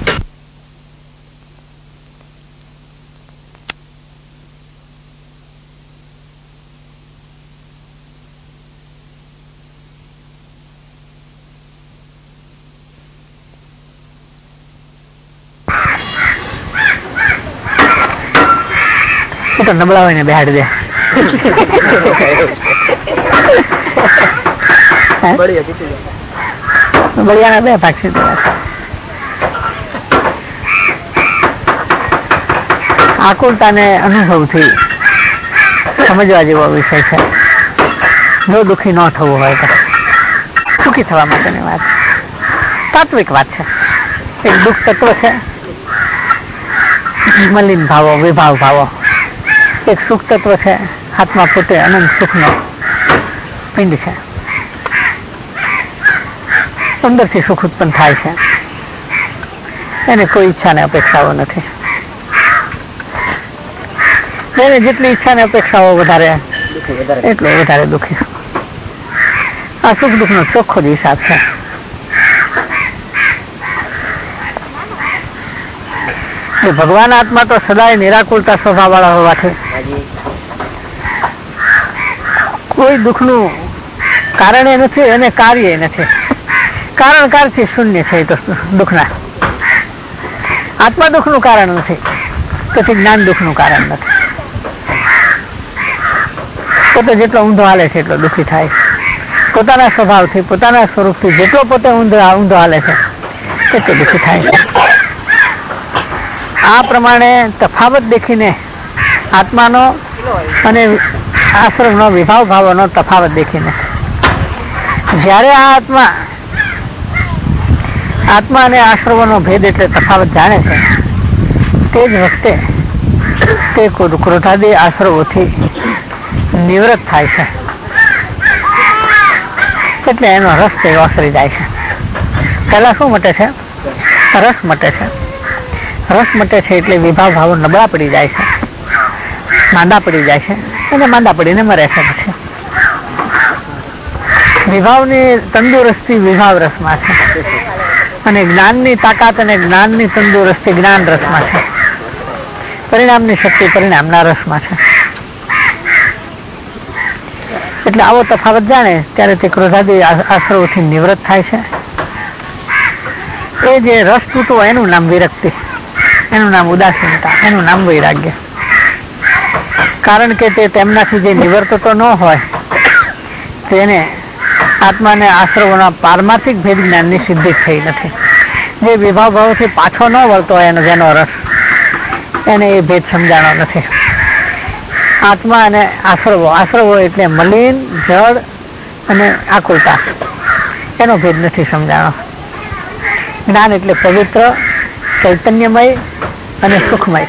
તો નબળા હોય ને બેહાડી દે. બળિયાના બે ભાગ છે. આકુલતા ને અનુભવથી સમજવા જેવો વિષય છે. જો દુઃખી ન થવું હોય તો સુખી થવા માટેની વાત, તાત્વિક વાત છે. એક દુઃખ તત્વ છે, મલિન ભાવો, વિભાવ ભાવો. એક સુખ તત્વ છે, આત્મા પોતે અનંત સુખનો પિંડ છે. અંદરથી સુખ ઉત્પન્ન થાય છે. એને કોઈ ઈચ્છા ને અપેક્ષાઓ નથી. એને જેટલી ઈચ્છા ને અપેક્ષાઓ વધારે એટલો વધારે દુઃખી. આ સુખ દુઃખ નો ચોખ્ખો જ હિસાબ છે. ભગવાન આત્મા તો સદાય નિરાકુલતા સ્વભાવ વાળા હોવાથી કોઈ દુઃખનું કારણે નથી અને કાર્ય નથી. કારણ કારથી શૂન્ય છે તો દુઃખના. આત્મા દુઃખનું કારણ નથી, તેથી જ્ઞાન દુઃખનું કારણ નથી. પોતે જેટલો ઊંધો હાલે છે એટલો દુઃખી થાય. પોતાના સ્વભાવથી, પોતાના સ્વરૂપથી જેટલો પોતે ઊંધો ઊંધો હાલે છે કેટલું દુઃખી થાય છે. આ પ્રમાણે તફાવત દેખીને આત્માનો અને આશ્રમનો વિભાવ ભાવોનો તફાવત દેખીને જ્યારે આ આત્મા આત્મા અને આશ્રમોનો ભેદ એટલે તફાવત જાણે છે, તે જ વખતે તે ક્રોધાદી આશ્રમોથી નિવૃત્ત થાય છે. એટલે એનો રસ તે ઓસરી જાય છે. પહેલા શું મટે છે? રસ મટે છે. રસ મટે છે એટલે વિભાવ ભાવો નબળા પડી જાય છે, માંદા પડી જાય છે અને માંદા પડીને મરે છે. પછી વિભાવની તંદુરસ્તી વિભાવ રસમાં છે અને જ્ઞાનની તાકાત અને જ્ઞાનની તંદુરસ્તી જ્ઞાન રસમાં છે. પરિણામની શક્તિ પરિણામના રસમાં છે. એટલે આવો તફાવત જાણે ત્યારે તે ક્રોધાદી આશ્રવોથી નિવૃત્ત થાય છે. એ જે રસ તૂટવો એનું નામ વિરક્તિ, એનું નામ ઉદાસીનતા, એનું નામ વૈરાગ્ય. કારણ કે તે તેમનાથી જે નિવર્તતો ન હોય તેને આત્માને આશ્રવોના પારમાર્થિક ભેદ જ્ઞાનની સિદ્ધિ થઈ નથી. જે વિભાવ ભાવથી પાછો ન વળતો હોય એનો જેનો રસ, એને એ ભેદ સમજાણો નથી. આત્મા અને આશ્રવો, આશ્રવો એટલે મલિન, જળ અને આકુલતા, એનો ભેદ નથી સમજાણો. જ્ઞાન એટલે પવિત્ર, ચૈતન્યમય અને સુખમય.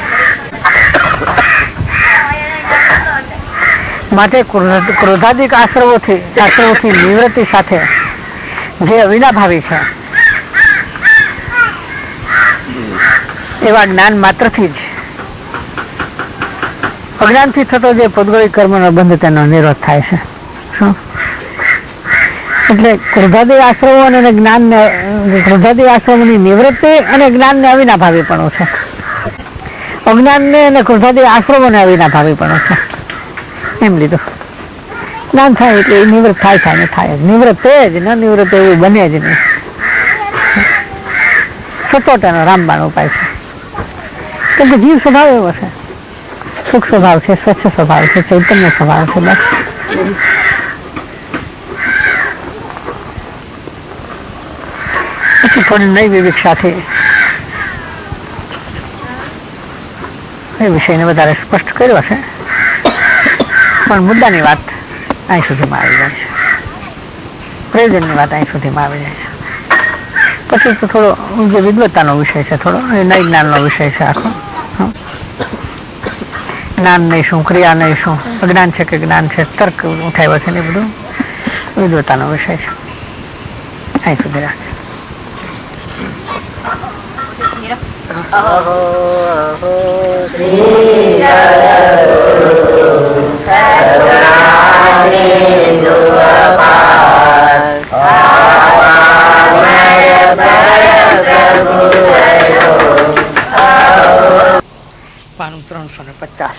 માટે ક્રોધાદિક આશ્રવોથી આશ્રવોથી નિવૃત્તિ સાથે જે અવિનાભાવી છે એવા જ્ઞાન માત્રથી જ અજ્ઞાનથી થતો જે પદગળી કર્મનો બંધ તેનો નિરોધ થાય છે. શું એટલે ક્રોધાદી આશ્રમો અને જ્ઞાન ક્રોધાદી આશ્રમોની નિવૃત્તિ અને જ્ઞાનને અવિનાભાવી પણ છે. અજ્ઞાનને અને ક્રોધાદી આશ્રમોને અવિનાભાવી પણ છે. એમ લીધું જ્ઞાન થાય એટલે એ નિવૃત્ત થાય થાય ને થાય જ. નિવૃત્ત જ ન નિવૃત્ત એવું બને જ નહીં. સચોટ એનો રામબાણ ઉપાય છે. કેમ કે જીવ સ્વભાવ એવો છે, સુખ સ્વભાવ છે, સ્વચ્છ સ્વભાવ છે, ચૈતન્ય સ્વભાવ છે. બસ પછી થોડી નવી વિવિક્ષાથી એ વિષયને વધારે સ્પષ્ટ કર્યો છે, પણ મુદ્દાની વાત અહીં સુધીમાં આવી જાય છે, પ્રયોજનની વાત અહીં સુધીમાં આવી જાય છે. પછી તો થોડો જે વિદ્વત્તાનો વિષય છે, થોડો એ નઈ જ્ઞાનનો વિષય છે આખો. જ્ઞાન નહીં શું, ક્રિયા નહીં શું, અજ્ઞાન છે કે જ્ઞાન છે, તર્ક ઉઠાવ્યો છે ને બધું વિદ્વત્તાનો વિષય છે. અહીં સુધી રાખે. પાનું ત્રણસો ને પચાસ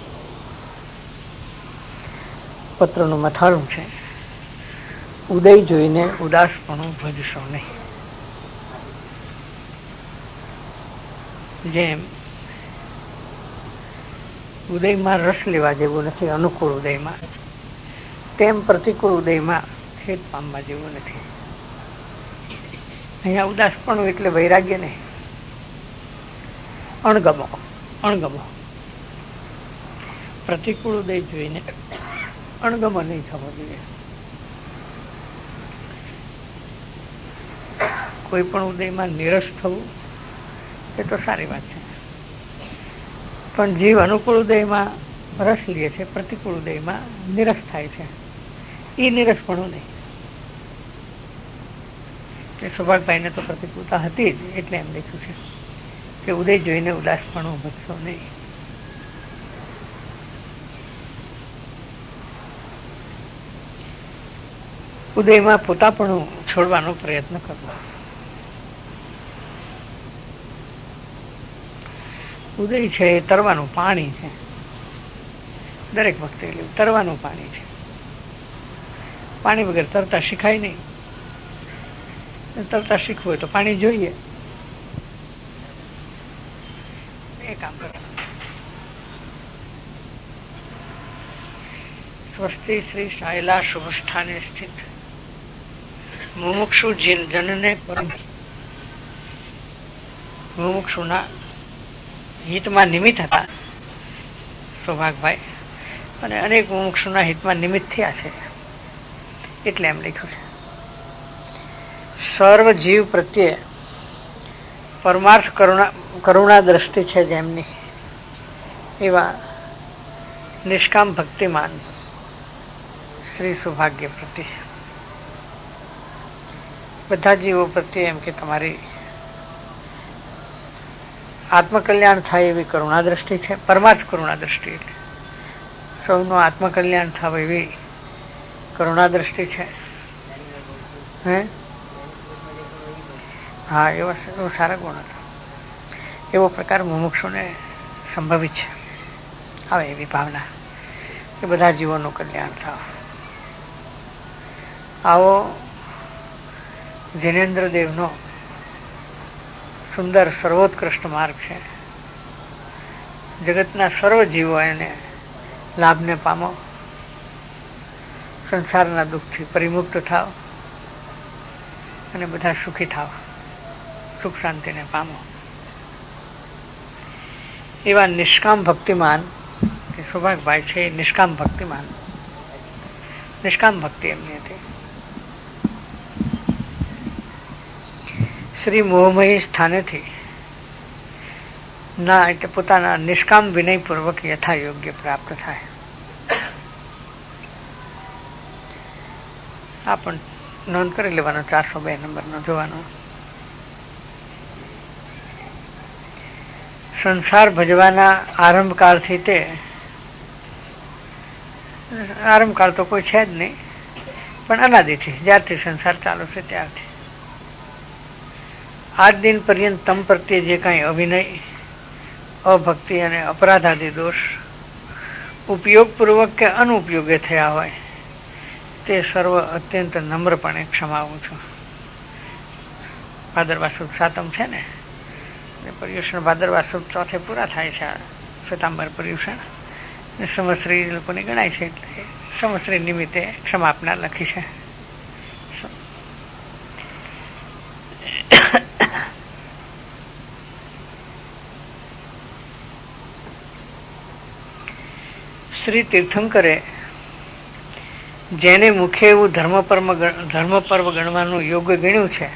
પત્રનું મથાળું છે. ઉદય જોઈને ઉદાસપણું ભજશો નહીં. જેમ ઉદયમાં રસ લેવા જેવું નથી અનુકૂળ ઉદયમાં, તેમ પ્રતિકૂળ ઉદયમાં ખેદ પામવા જેવું નથી. અહીંયા ઉદાસપણું એટલે વૈરાગ્ય નહીં, અણગમો અણગમો પ્રતિકૂળ ઉદય જોઈને અણગમો નહીં થવો જોઈએ. કોઈ પણ ઉદયમાં નિરસ થવું એ તો સારી વાત છે, પણ જીવ અનુકૂળ ઉદયમાં રસ લે છે, પ્રતિકૂળ ઉદયમાં નિરસ થાય છે, એ નિરસપણું નહીં. કે સૌભાગભાઈને તો પ્રતિકૂળતા હતી જ, એટલે એમ લખ્યું છે કે ઉદય જોઈને ઉદાસપણું ભજશો નહીં. ઉદયમાં પોતાપણું છોડવાનો પ્રયત્ન કરવો. ઉદય છે એ તરવાનું પાણી છે, દરેક વખતે તરવાનું પાણી છે. પાણી વગર તરતા શીખાય નહીં. તરતા શીખવું હોય તો પાણી જોઈએ. એ કામ કરવાનું. સ્વસ્તિ શ્રી સાયલા શુભ સ્થાને સ્થિત મુમુક્ષુ જનને પરમ મુમુક્ષુના હિતમાં નિમિત્ત હતા સૌભાગભાઈ, અને અનેક મુમુક્ષુના હિતમાં નિમિત્ત થયા છે, એટલે એમ લખ્યું છે. સર્વ જીવ પ્રત્યે પરમાર્થ કરુણા કરુણા દ્રષ્ટિ છે જેમની, એવા નિષ્કામ ભક્તિમાન શ્રી સૌભાગ્ય પ્રત્યે બધા જીવો પ્રત્યે એમ કે તમારી આત્મકલ્યાણ થાય એવી કરુણા દ્રષ્ટિ છે. પરમાર્થ કરુણા દ્રષ્ટિ એટલે સૌનું આત્મકલ્યાણ થાય એવી કરુણા દ્રષ્ટિ છે. હે હા, એવો એવો સારા ગુણ હતો. એવો પ્રકાર મુમુક્ષુને સંભવિત છે. આવે એવી ભાવના કે બધા જીવોનું કલ્યાણ થાવ. આવો જિનેન્દ્ર દેવનો સુંદર સર્વોત્કૃષ્ટ માર્ગ છે. જગતના સર્વ જીવો એને લાભને પામો, સંસારના દુઃખથી પરિમુક્ત થાવ અને બધા સુખી થાવ, સુખ શાંતિને પામો. એવા નિષ્કામ ભક્તિમાન કે સૌભાગભાઈ છે, એ નિષ્કામ ભક્તિમાન, નિષ્કામ ભક્તિ એમની હતી. શ્રી મોહમયી સ્થાનેથી ના એટલે પોતાના નિષ્કામ વિનયપૂર્વક યથા યોગ્ય પ્રાપ્ત થાય. આ પણ નોંધ કરી લેવાનો, ચારસો બે નંબરનો જોવાનો. સંસાર ભજવાના આરંભકાળથી તે આરંભકાળ તો કોઈ છે જ નહીં, પણ અનાદિથી જ્યારથી સંસાર ચાલુ છે ત્યારથી આજ દિન પર્યંત તમ પ્રત્યે જે કાંઈ અવિનય, અભક્તિ અને અપરાધાદી દોષ ઉપયોગપૂર્વક કે અનુપયોગે થયા હોય તે સર્વ અત્યંત નમ્રપણે ક્ષમાવું છું. ભાદરવા સુદ સાતમ છે ને, પર્યુષણ ભાદરવા સુદ ચોથે પૂરા થાય છે. શ્વેતાંબર પર્યુષણ સમસ્ત્રી લોકોને ગણાય છે, એટલે સમસ્ત્રી નિમિત્તે ક્ષમાપના લખી છે. શ્રી તીર્થંકરે જેને મુખે એવું ધર્મ પર્વ ધર્મ પર્વ ગણવાનું યોગ્ય ગણ્યું છે,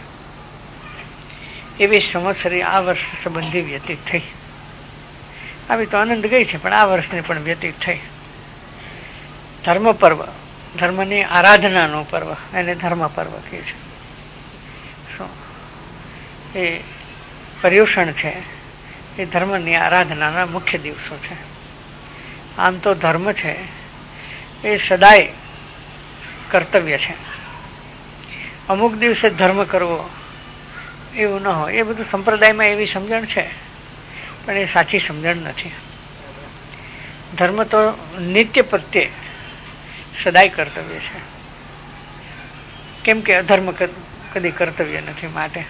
એવી સંવત્સરી આ વર્ષ સંબંધી વ્યતીત થઈ. આવી તો આનંદ ગઈ છે, પણ આ વર્ષની પણ વ્યતીત થઈ. ધર્મ પર્વ, ધર્મની આરાધનાનો પર્વ, એને ધર્મ પર્વ કહે છે. શું એ પર્યુષણ છે, એ ધર્મની આરાધનાના મુખ્ય દિવસો છે. આમ તો ધર્મ છે એ સદાય કર્તવ્ય છે. અમુક દિવસે ધર્મ કરવો એવું ન હોય, એ બધું સંપ્રદાયમાં એવી સમજણ છે, પણ એ સાચી સમજણ નથી. ધર્મ તો નિત્ય પ્રત્યે સદાય કર્તવ્ય છે, કેમ કે અધર્મ કદી કર્તવ્ય નથી. માટે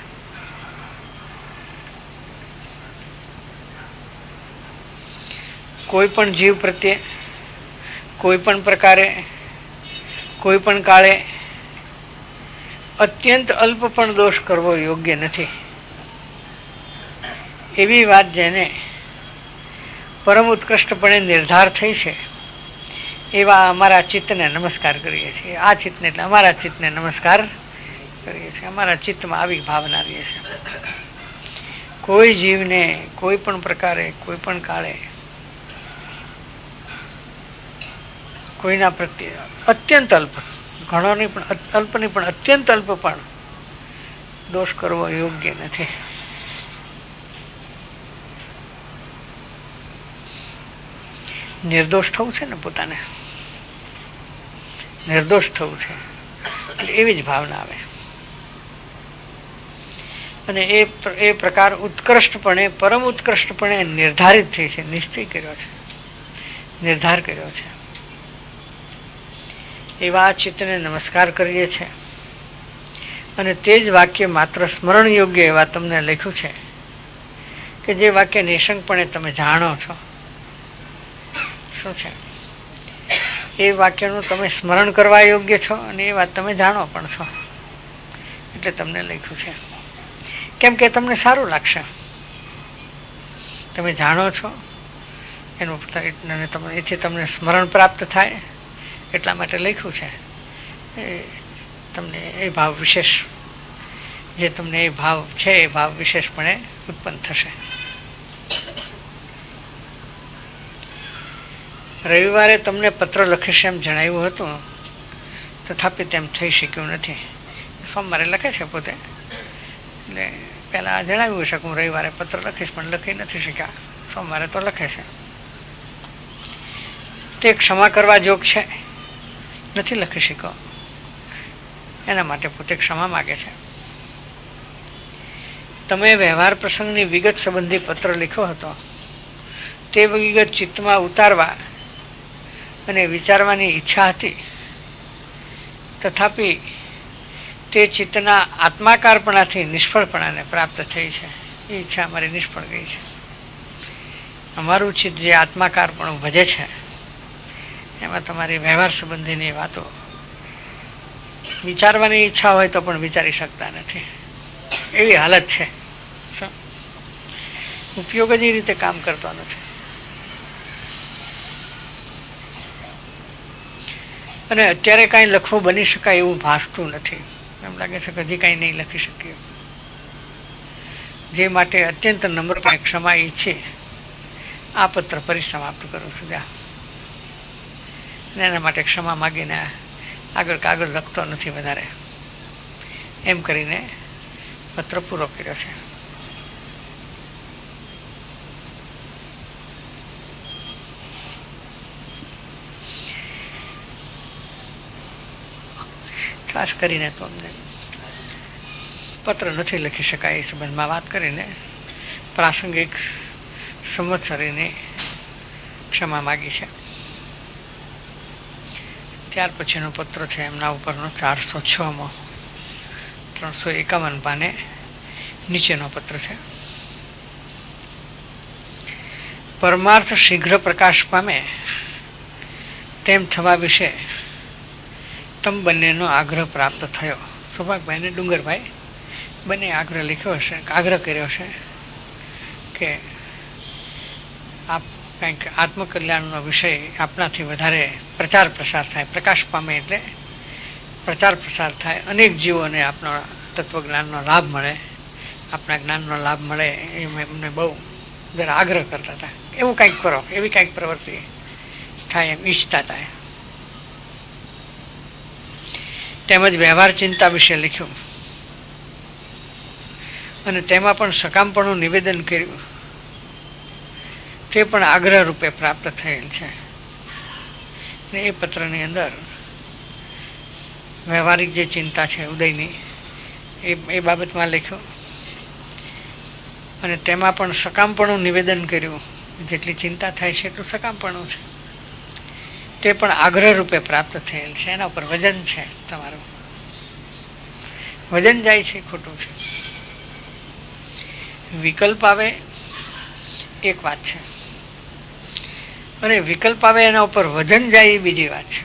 કોઈ પણ જીવ પ્રત્યે કોઈ પણ પ્રકારે કોઈ પણ કાળે અત્યંત અલ્પ પણ દોષ કરવો યોગ્ય નથી. એવી વાત જેને પરમ ઉત્કૃષ્ટપણે નિર્ધાર થઈ છે, એવા અમારા ચિત્તને નમસ્કાર કરીએ છીએ. આ ચિત્તને એટલે અમારા ચિત્તને નમસ્કાર કરીએ છીએ. અમારા ચિત્તમાં આવી ભાવના રહે છે. કોઈ જીવને કોઈ પણ પ્રકારે કોઈ પણ કાળે કોઈના પ્રત્યે અત્યંત અલ્પ, ઘણો નહીં પણ અલ્પ નહીં પણ અત્યંત અલ્પ પણ દોષ કરવો યોગ્ય નથી. નિર્દોષ થવું છે ને, પોતાને નિર્દોષ થવું છે, એટલે એવી જ ભાવના આવે. અને એ એ પ્રકાર ઉત્કૃષ્ટપણે પરમ ઉત્કૃષ્ટપણે નિર્ધારિત થઈ છે, નિશ્ચય કર્યો છે, નિર્ધાર કર્યો છે. એવા ચિત્તને નમસ્કાર કરીએ છીએ. અને તે જ વાક્ય માત્ર સ્મરણ યોગ્ય એવા તમને લખ્યું છે, કે જે વાક્ય નિશંકપણે તમે જાણો છો. શું છે એ વાક્યનું તમે સ્મરણ કરવા યોગ્ય છો, અને એ વાત તમે જાણો પણ છો, એટલે તમને લખ્યું છે. કેમ કે તમને સારું લાગશે. તમે જાણો છો એનું એથી તમને સ્મરણ પ્રાપ્ત થાય એટલા માટે લખ્યું છે. એ તમને એ ભાવ વિશેષ જે તમને એ ભાવ છે એ ભાવ વિશેષપણે ઉત્પન્ન થશે. રવિવારે તમને પત્ર લખીશ એમ જણાવ્યું હતું, તથાપિ તેમ થઈ શક્યું નથી. સોમવારે લખે છે પોતે, એટલે પહેલા જણાવ્યું છે કે હું રવિવારે પત્ર લખીશ, પણ લખી નથી શક્યા. સોમવારે તો લખે છે. તે ક્ષમા કરવા જોગ છે, નથી લખી શક્યો, એના માટે પોતે ક્ષમા માગે છે. તમે વ્યવહાર પ્રસંગની વિગત સંબંધી પત્ર લખ્યો હતો, તે વિગત ચિત્તમાં ઉતારવા અને વિચારવાની ઈચ્છા હતી, તથાપિ તે ચિત્તના આત્માકારપણાથી નિષ્ફળપણાને પ્રાપ્ત થઈ છે. એ ઈચ્છા અમારી નિષ્ફળ ગઈ છે. અમારું ચિત્ત જે આત્માકારપણું ભજે છે એમાં તમારી વ્યવહાર સંબંધીની વાતો વિચારવાની ઈચ્છા હોય તો પણ વિચારી શકતા નથી, એવી હાલત છે. ઉપયોગ જ એ રીતે કામ કરતો નથી. અને અત્યારે કાંઈ લખવું બની શકાય એવું ભાસતું નથી. એમ લાગે છે કે હજી કાંઈ નહીં લખી શકીએ. જે માટે અત્યંત નમ્રતા ક્ષમા ઈચ્છે આ પત્ર પરિસમાપ્ત કરું છું. ત્યાં એના માટે ક્ષમા માગીને આગળ કાગળ લખતો નથી વધારે, એમ કરીને પત્ર પૂરો કર્યો છે. ખાસ કરીને તો અમને પત્ર નથી લખી શકાય એ સંબંધમાં વાત કરીને પ્રાસંગિક સંવત્સરીની ક્ષમા માગી છે. ત્યાર પછીનો પત્ર છે એમના ઉપરનો ચારસો છ માં ત્રણસો એકાવન પાને નીચેનો પત્ર છે. પરમાર્થ શીઘ્ર પ્રકાશ પામે તેમ થવા વિશે તમ બંનેનો આગ્રહ પ્રાપ્ત થયો. સૌભાગભાઈ ને ડુંગરભાઈ બંને આગ્રહ લખ્યો હશે, આગ્રહ કર્યો છે કે આપ કંઈક આત્મકલ્યાણનો વિષય આપણાથી વધારે પ્રચાર પ્રસાર થાય. પ્રકાશ પામે એટલે પ્રચાર પ્રસાર થાય, અનેક જીવોને આપણા તત્વજ્ઞાનનો લાભ મળે, આપણા જ્ઞાનનો લાભ મળે, એ એમને બહુ જરા આગ્રહ કરતા હતા. એવું કંઈક કરો, એવી કંઈક પ્રવૃત્તિ થાય એમ ઈચ્છતા હતા. તેમજ વ્યવહાર ચિંતા વિશે લખ્યું અને તેમાં પણ સકામપણું નિવેદન કર્યું. તે પણ આગ્રહ રૂપે પ્રાપ્ત થયેલ છે. એ પત્રની અંદર વ્યવહારિક જે ચિંતા છે ઉદયની એ એ બાબતમાં લખ્યું અને તેમાં પણ સકામપણું નિવેદન કર્યું. જેટલી ચિંતા થાય છે એટલું સકામપણું છે, તે પણ આગ્રહ રૂપે પ્રાપ્ત થયેલ છે. એના ઉપર વજન છે, તમારું વજન જાય છે, ખોટું છે. વિકલ્પ આવે એક વાત છે, અને વિકલ્પ આવે એના ઉપર વજન જાય એ બીજી વાત છે.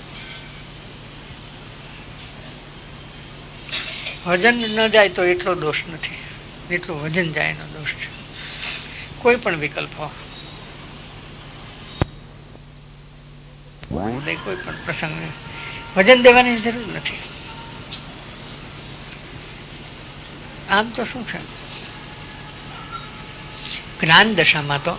વજન ન જાય તો એટલો દોષ નથી, જેટલું વજન જાય એનો દોષ છે. કોઈ પણ વિકલ્પ હોય, કોઈ પણ પ્રસંગને વજન દેવાની જરૂર નથી. આમ તો શું છે, જ્ઞાન દશામાં તો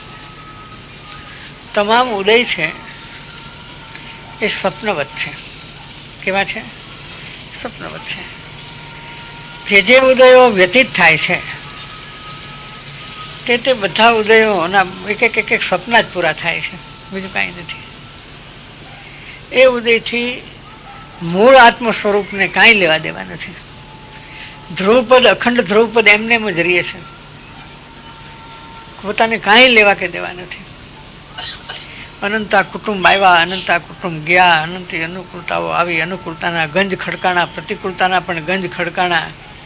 તમામ ઉદય છે એ સ્વપ્નવત છે. કેવા છે? સ્વપ્નવત છે. જે જે ઉદયો વ્યતીત થાય છે તે તે બધા ઉદયોના એક એક એક એક સ્વપ્ન જ પૂરા થાય છે, બીજું કાંઈ નથી. એ ઉદયથી મૂળ આત્મ સ્વરૂપને કાંઈ લેવા દેવા નથી. ધ્રુવપદ, અખંડ ધ્રુવપદ એમને એમ જ રહીએ છે, પોતાને કાંઈ લેવા કે દેવા નથી. અનંતા કુટુંબ આવ્યા, અનંતા કુટુંબ ગયા, અનંત અનુકૂળતાઓ આવી, અનુકૂળતાના ગંજ ખડકાણા, પ્રતિકૂળતાના પણ ગંજ ખડકાણા,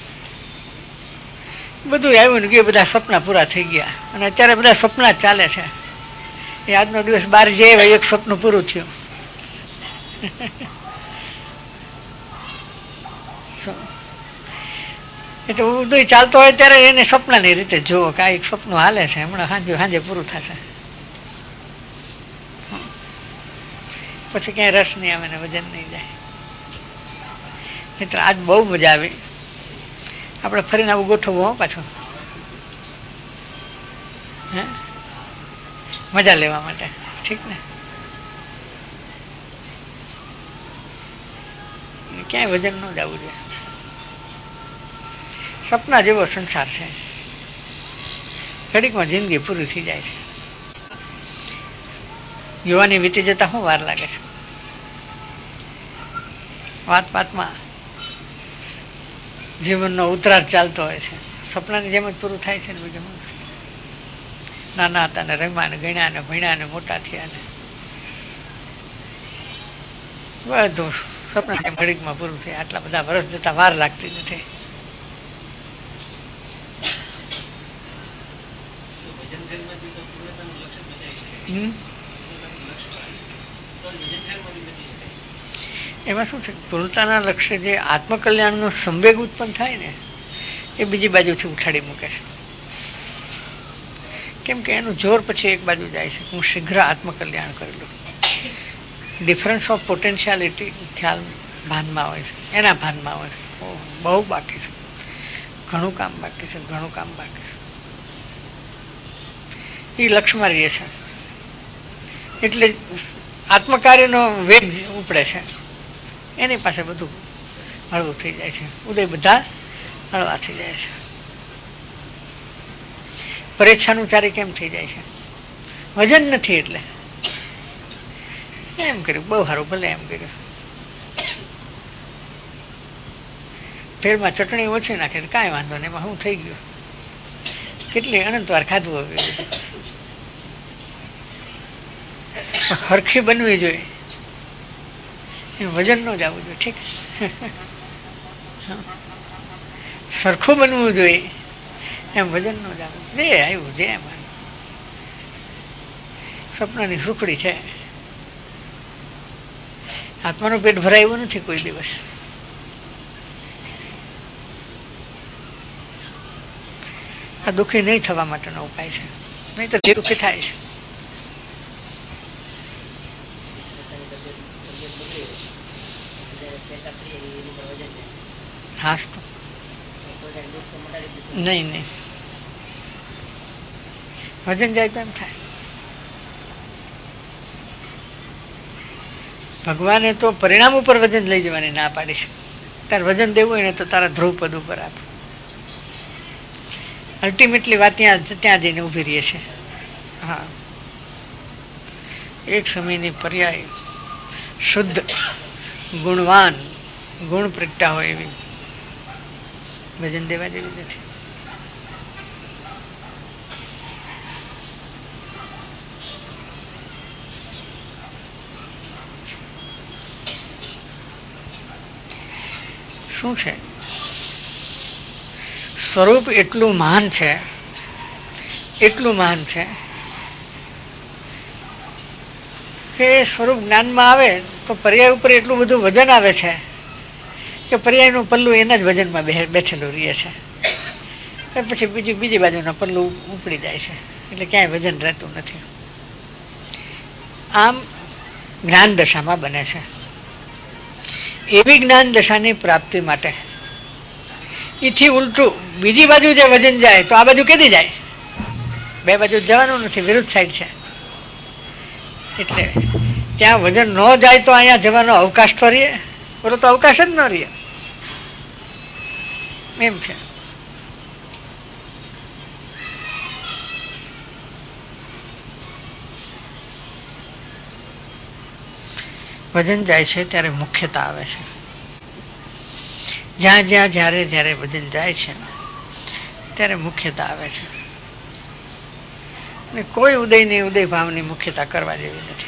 બધું આવ્યું ને ગયું. બધા સપના પૂરા થઈ ગયા અને અત્યારે બધા સપના જ ચાલે છે. એ આજનો દિવસ બહાર જઈએ એક સપનું પૂરું થયું. એટલે ઉદય ચાલતો હોય ત્યારે એને સપનાની રીતે જુઓ કે આ એક સપનું હાલે છે, હમણાં સાંજે સાંજે પૂરું થશે, પછી ક્યાંય રસ નહીં આવે ને વજન નહીં જાય. મિત્ર આજ બહુ મજા આવી. આપણે ફરીને આવું ગોઠવવું હો પાછું, હે મજા લેવા માટે. ઠીક ને? ક્યાંય વજન ન જવું જોઈએ. સપના જેવો સંસાર છે, ઘડીકમાં જિંદગી પૂરી થઈ જાય છે. યુવાની વીતી જતા શું વાર લાગે છે? વાત વાતમાં જીવનનો ઉતરાટ ચાલતો હોય છે. સપનાની જેમ જ પૂરું થાય છે ને બીજું નાના હતા ને રમ્યા ને ગણ્યા ને ભણ્યા ને મોટા થયા ને બધું સપના જેમ ઘડીકમાં પૂરું થાય. આટલા બધા વર્ષ જતા વાર લાગતી નથી. એમાં શું છે, પૂર્ણતાના લક્ષ્ય જે આત્મકલ્યાણનો સંવેગ ઉત્પન્ન થાય ને એ બીજી બાજુથી ઉઠાડી મૂકે છે. કેમ કે એનું જોર પછી એક બાજુ જાય છે, હું શીઘ્ર આત્મકલ્યાણ કરી લઉં. ડિફરન્સ ઓફ પોટેન્શિયાલિટી ખ્યાલ ભાનમાં હોય છે, એના ભાનમાં હોય છે. બહુ બાકી છે, ઘણું કામ બાકી છે, ઘણું કામ બાકી છે. એ લક્ષ્યમાં રહે છે એટલે આત્મકાર્યનો વેગ ઉપડે છે. એની પાસે બધું હળવું થઈ જાય છે. ઉદય બધા હળવા થઈ જાય છે. પરીક્ષાનું ચારી કેમ થઈ જાય છે? વજન નથી એટલે એમ કર્યું, બહુ સારું, ભલે એમ કર્યું. ફેરમાં ચટણી ઓછી નાખે કાંઈ વાંધો નહીં, એમાં શું થઈ ગયું? કેટલી અનંત વાર ખાધું હવે. હરખી બનવી જોઈએ, વજન ન જવું જોઈએ. ઠીક, સરખું બનવું જોઈએ, એમ વજન ન જવું. જે આવ્યું જે એમ. સપનાની સુખડી છે, આત્માનું પેટ ભરાયું નથી કોઈ દિવસ. આ દુઃખી નહીં થવા માટેનો ઉપાય છે, નહીં તો જે દુઃખી થાય છે. હા, નહીં નહીં વજન જાય તો એમ થાય. ભગવાને તો પરિણામ ઉપર વજન લઈ જવાની ના પાડી છે. તારે વજન દેવું હોય ને તો તારા ધ્રુવપદ ઉપર આપ. અલ્ટિમેટલી વાત ત્યાં ત્યાં જઈને ઉભી રહે છે. હા, એક સમયની પર્યાય શુદ્ધ ગુણવાન ગુણ પ્રગટા હોય એવી વજન દેવા જેવી નથી. શું છે? સ્વરૂપ એટલું મહાન છે, એટલું મહાન છે કે સ્વરૂપ જ્ઞાનમાં આવે તો પર્યાય ઉપર એટલું બધું વજન આવે છે કે પર્યાયનું પલ્લું એના જ વજનમાં બેઠેલું રહે છે. પછી બીજી બીજી બાજુના પલ્લું ઉપડી જાય છે, એટલે ક્યાંય વજન રહેતું નથી. આમ જ્ઞાન દશામાં બને છે. એવી જ્ઞાન દશાની પ્રાપ્તિ માટે એથી ઉલટું બીજી બાજુ જે વજન જાય તો આ બાજુ કેદી જાય? બે બાજુ જવાનું નથી, વિરુદ્ધ સાઈડ છે. એટલે ત્યાં વજન ન જાય તો અહીંયા જવાનો અવકાશ તો રહે, બોલો તો અવકાશ જ ન રહે. એમ છે. વજન જાય છે ત્યારે મુખ્યતા આવે છે. જ્યાં જ્યાં જ્યારે જ્યારે વજન જાય છે ત્યારે મુખ્યતા આવે છે. અને કોઈ ઉદયની ઉદય ભાવની મુખ્યતા કરવા જેવી નથી.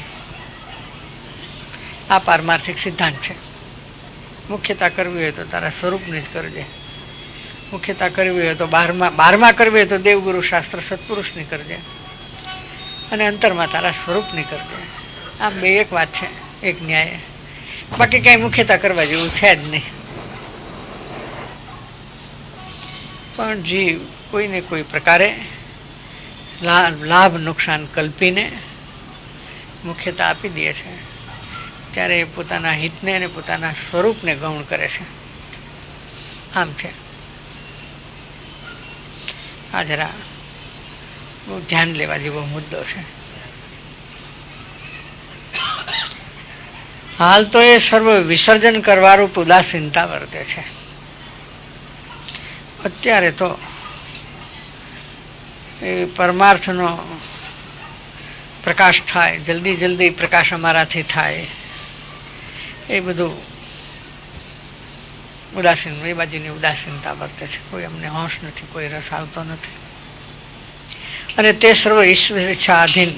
આ પારમાર્થિક સિદ્ધાંત છે. મુખ્યતા કરવી હોય તો તારા સ્વરૂપની જ કરજે. મુખ્યતા કરવી હોય તો બહારમાં બહારમાં કરવી હોય તો દેવગુરુ શાસ્ત્ર સત્પુરુષની કરજે, અને અંતરમાં તારા સ્વરૂપની કરજે. આમ બે એક વાત છે, એક ન્યાય. બાકી કઈ મુખ્યતા કરવા જેવું છે જ નહીં. પણ જીવ કોઈને કોઈ પ્રકારે લાભ નુકસાન કલ્પીને મુખ્યતા આપી દે છે, ત્યારે એ પોતાના હિતને અને પોતાના સ્વરૂપને ગૌણ કરે છે. આમ છે. આ જરા બહુ ધ્યાન લેવા જેવો મુદ્દો છે. હાલ તો એ સર્વ વિસર્જન કરવારૂપ ઉદાસીનતા વર્તે છે. અત્યારે તો એ પરમાર્થનો પ્રકાશ થાય, જલ્દી જલ્દી પ્રકાશ અમારાથી થાય, એ બધું ઉદાસીન, એ બાજુની ઉદાસીનતા વર્તે છે. કોઈ અમને હોશ નથી, કોઈ રસ આવતો નથી. અને તે સર્વ ઈશ્વર ઈચ્છા આધીન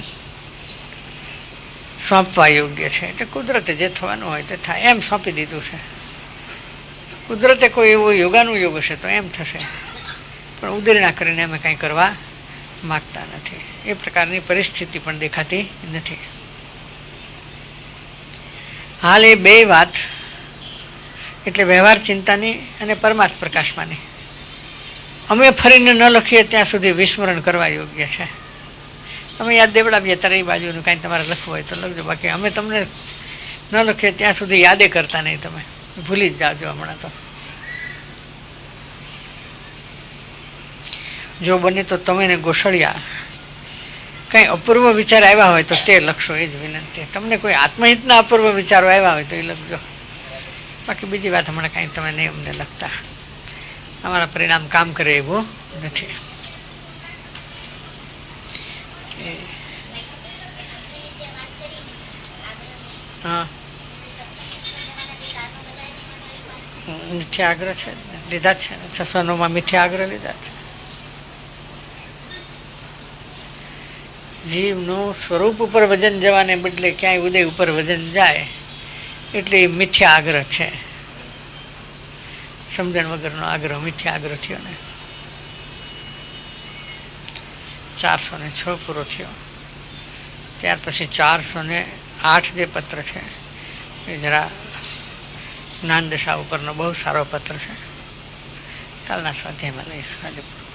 સોંપવા યોગ્ય છે. એટલે કુદરતે જે થવાનું હોય તે થાય એમ સોંપી દીધું છે. કુદરતે કોઈ એવો યોગાનુયોગ હશે તો એમ થશે, પણ ઉદયના કરીને અમે કંઈ કરવા માગતા નથી. એ પ્રકારની પરિસ્થિતિ પણ દેખાતી નથી. હાલ એ બે વાત એટલે વ્યવહાર ચિંતાની અને પરમાર્થ પ્રકાશમાંની અમે ફરીને ન લખીએ ત્યાં સુધી વિસ્મરણ કરવા યોગ્ય છે. અમે યાદ દેવડાવીએ ત્યારે એ બાજુનું કાંઈ તમારે લખવું હોય તો લખજો, બાકી અમે તમને ન લખીએ ત્યાં સુધી યાદે કરતા નહીં, તમે ભૂલી જ જાજો. હમણાં તો જો બને તો તમે ને ગોસળિયા કઈ અપૂર્વ વિચાર આવ્યા હોય તો તે લખશો, એ જ વિનંતી. તમને કોઈ આત્મહિતના અપૂર્વ વિચારો આવ્યા હોય તો એ લખજો, બાકી બીજી વાત હમણાં કાંઈ તમે નહીં અમને લખતા. અમારા પરિણામ કામ કરે એવું નથી. હા, મિથ્યા આગ્રહ છે, લીધા જ છે ને, છસો નો માં મિથ્યા આગ્રહ લીધા છે. જીવનું સ્વરૂપ ઉપર વજન જવાને બદલે ક્યાંય ઉદય ઉપર વજન જાય એટલે એ મિથ્યા આગ્રહ છે. સમજણ વગરનો આગ્રહ મિથ્યા આગ્રહ થયો ને. ચારસો ને છ પૂરો થયો. ત્યાર પછી ચારસો ને આઠ જે પત્ર છે એ જરા જ્ઞાન દશા ઉપરનો બહુ સારો પત્ર છે. કાલના સ્વાધ્યાયમાં લઈશું.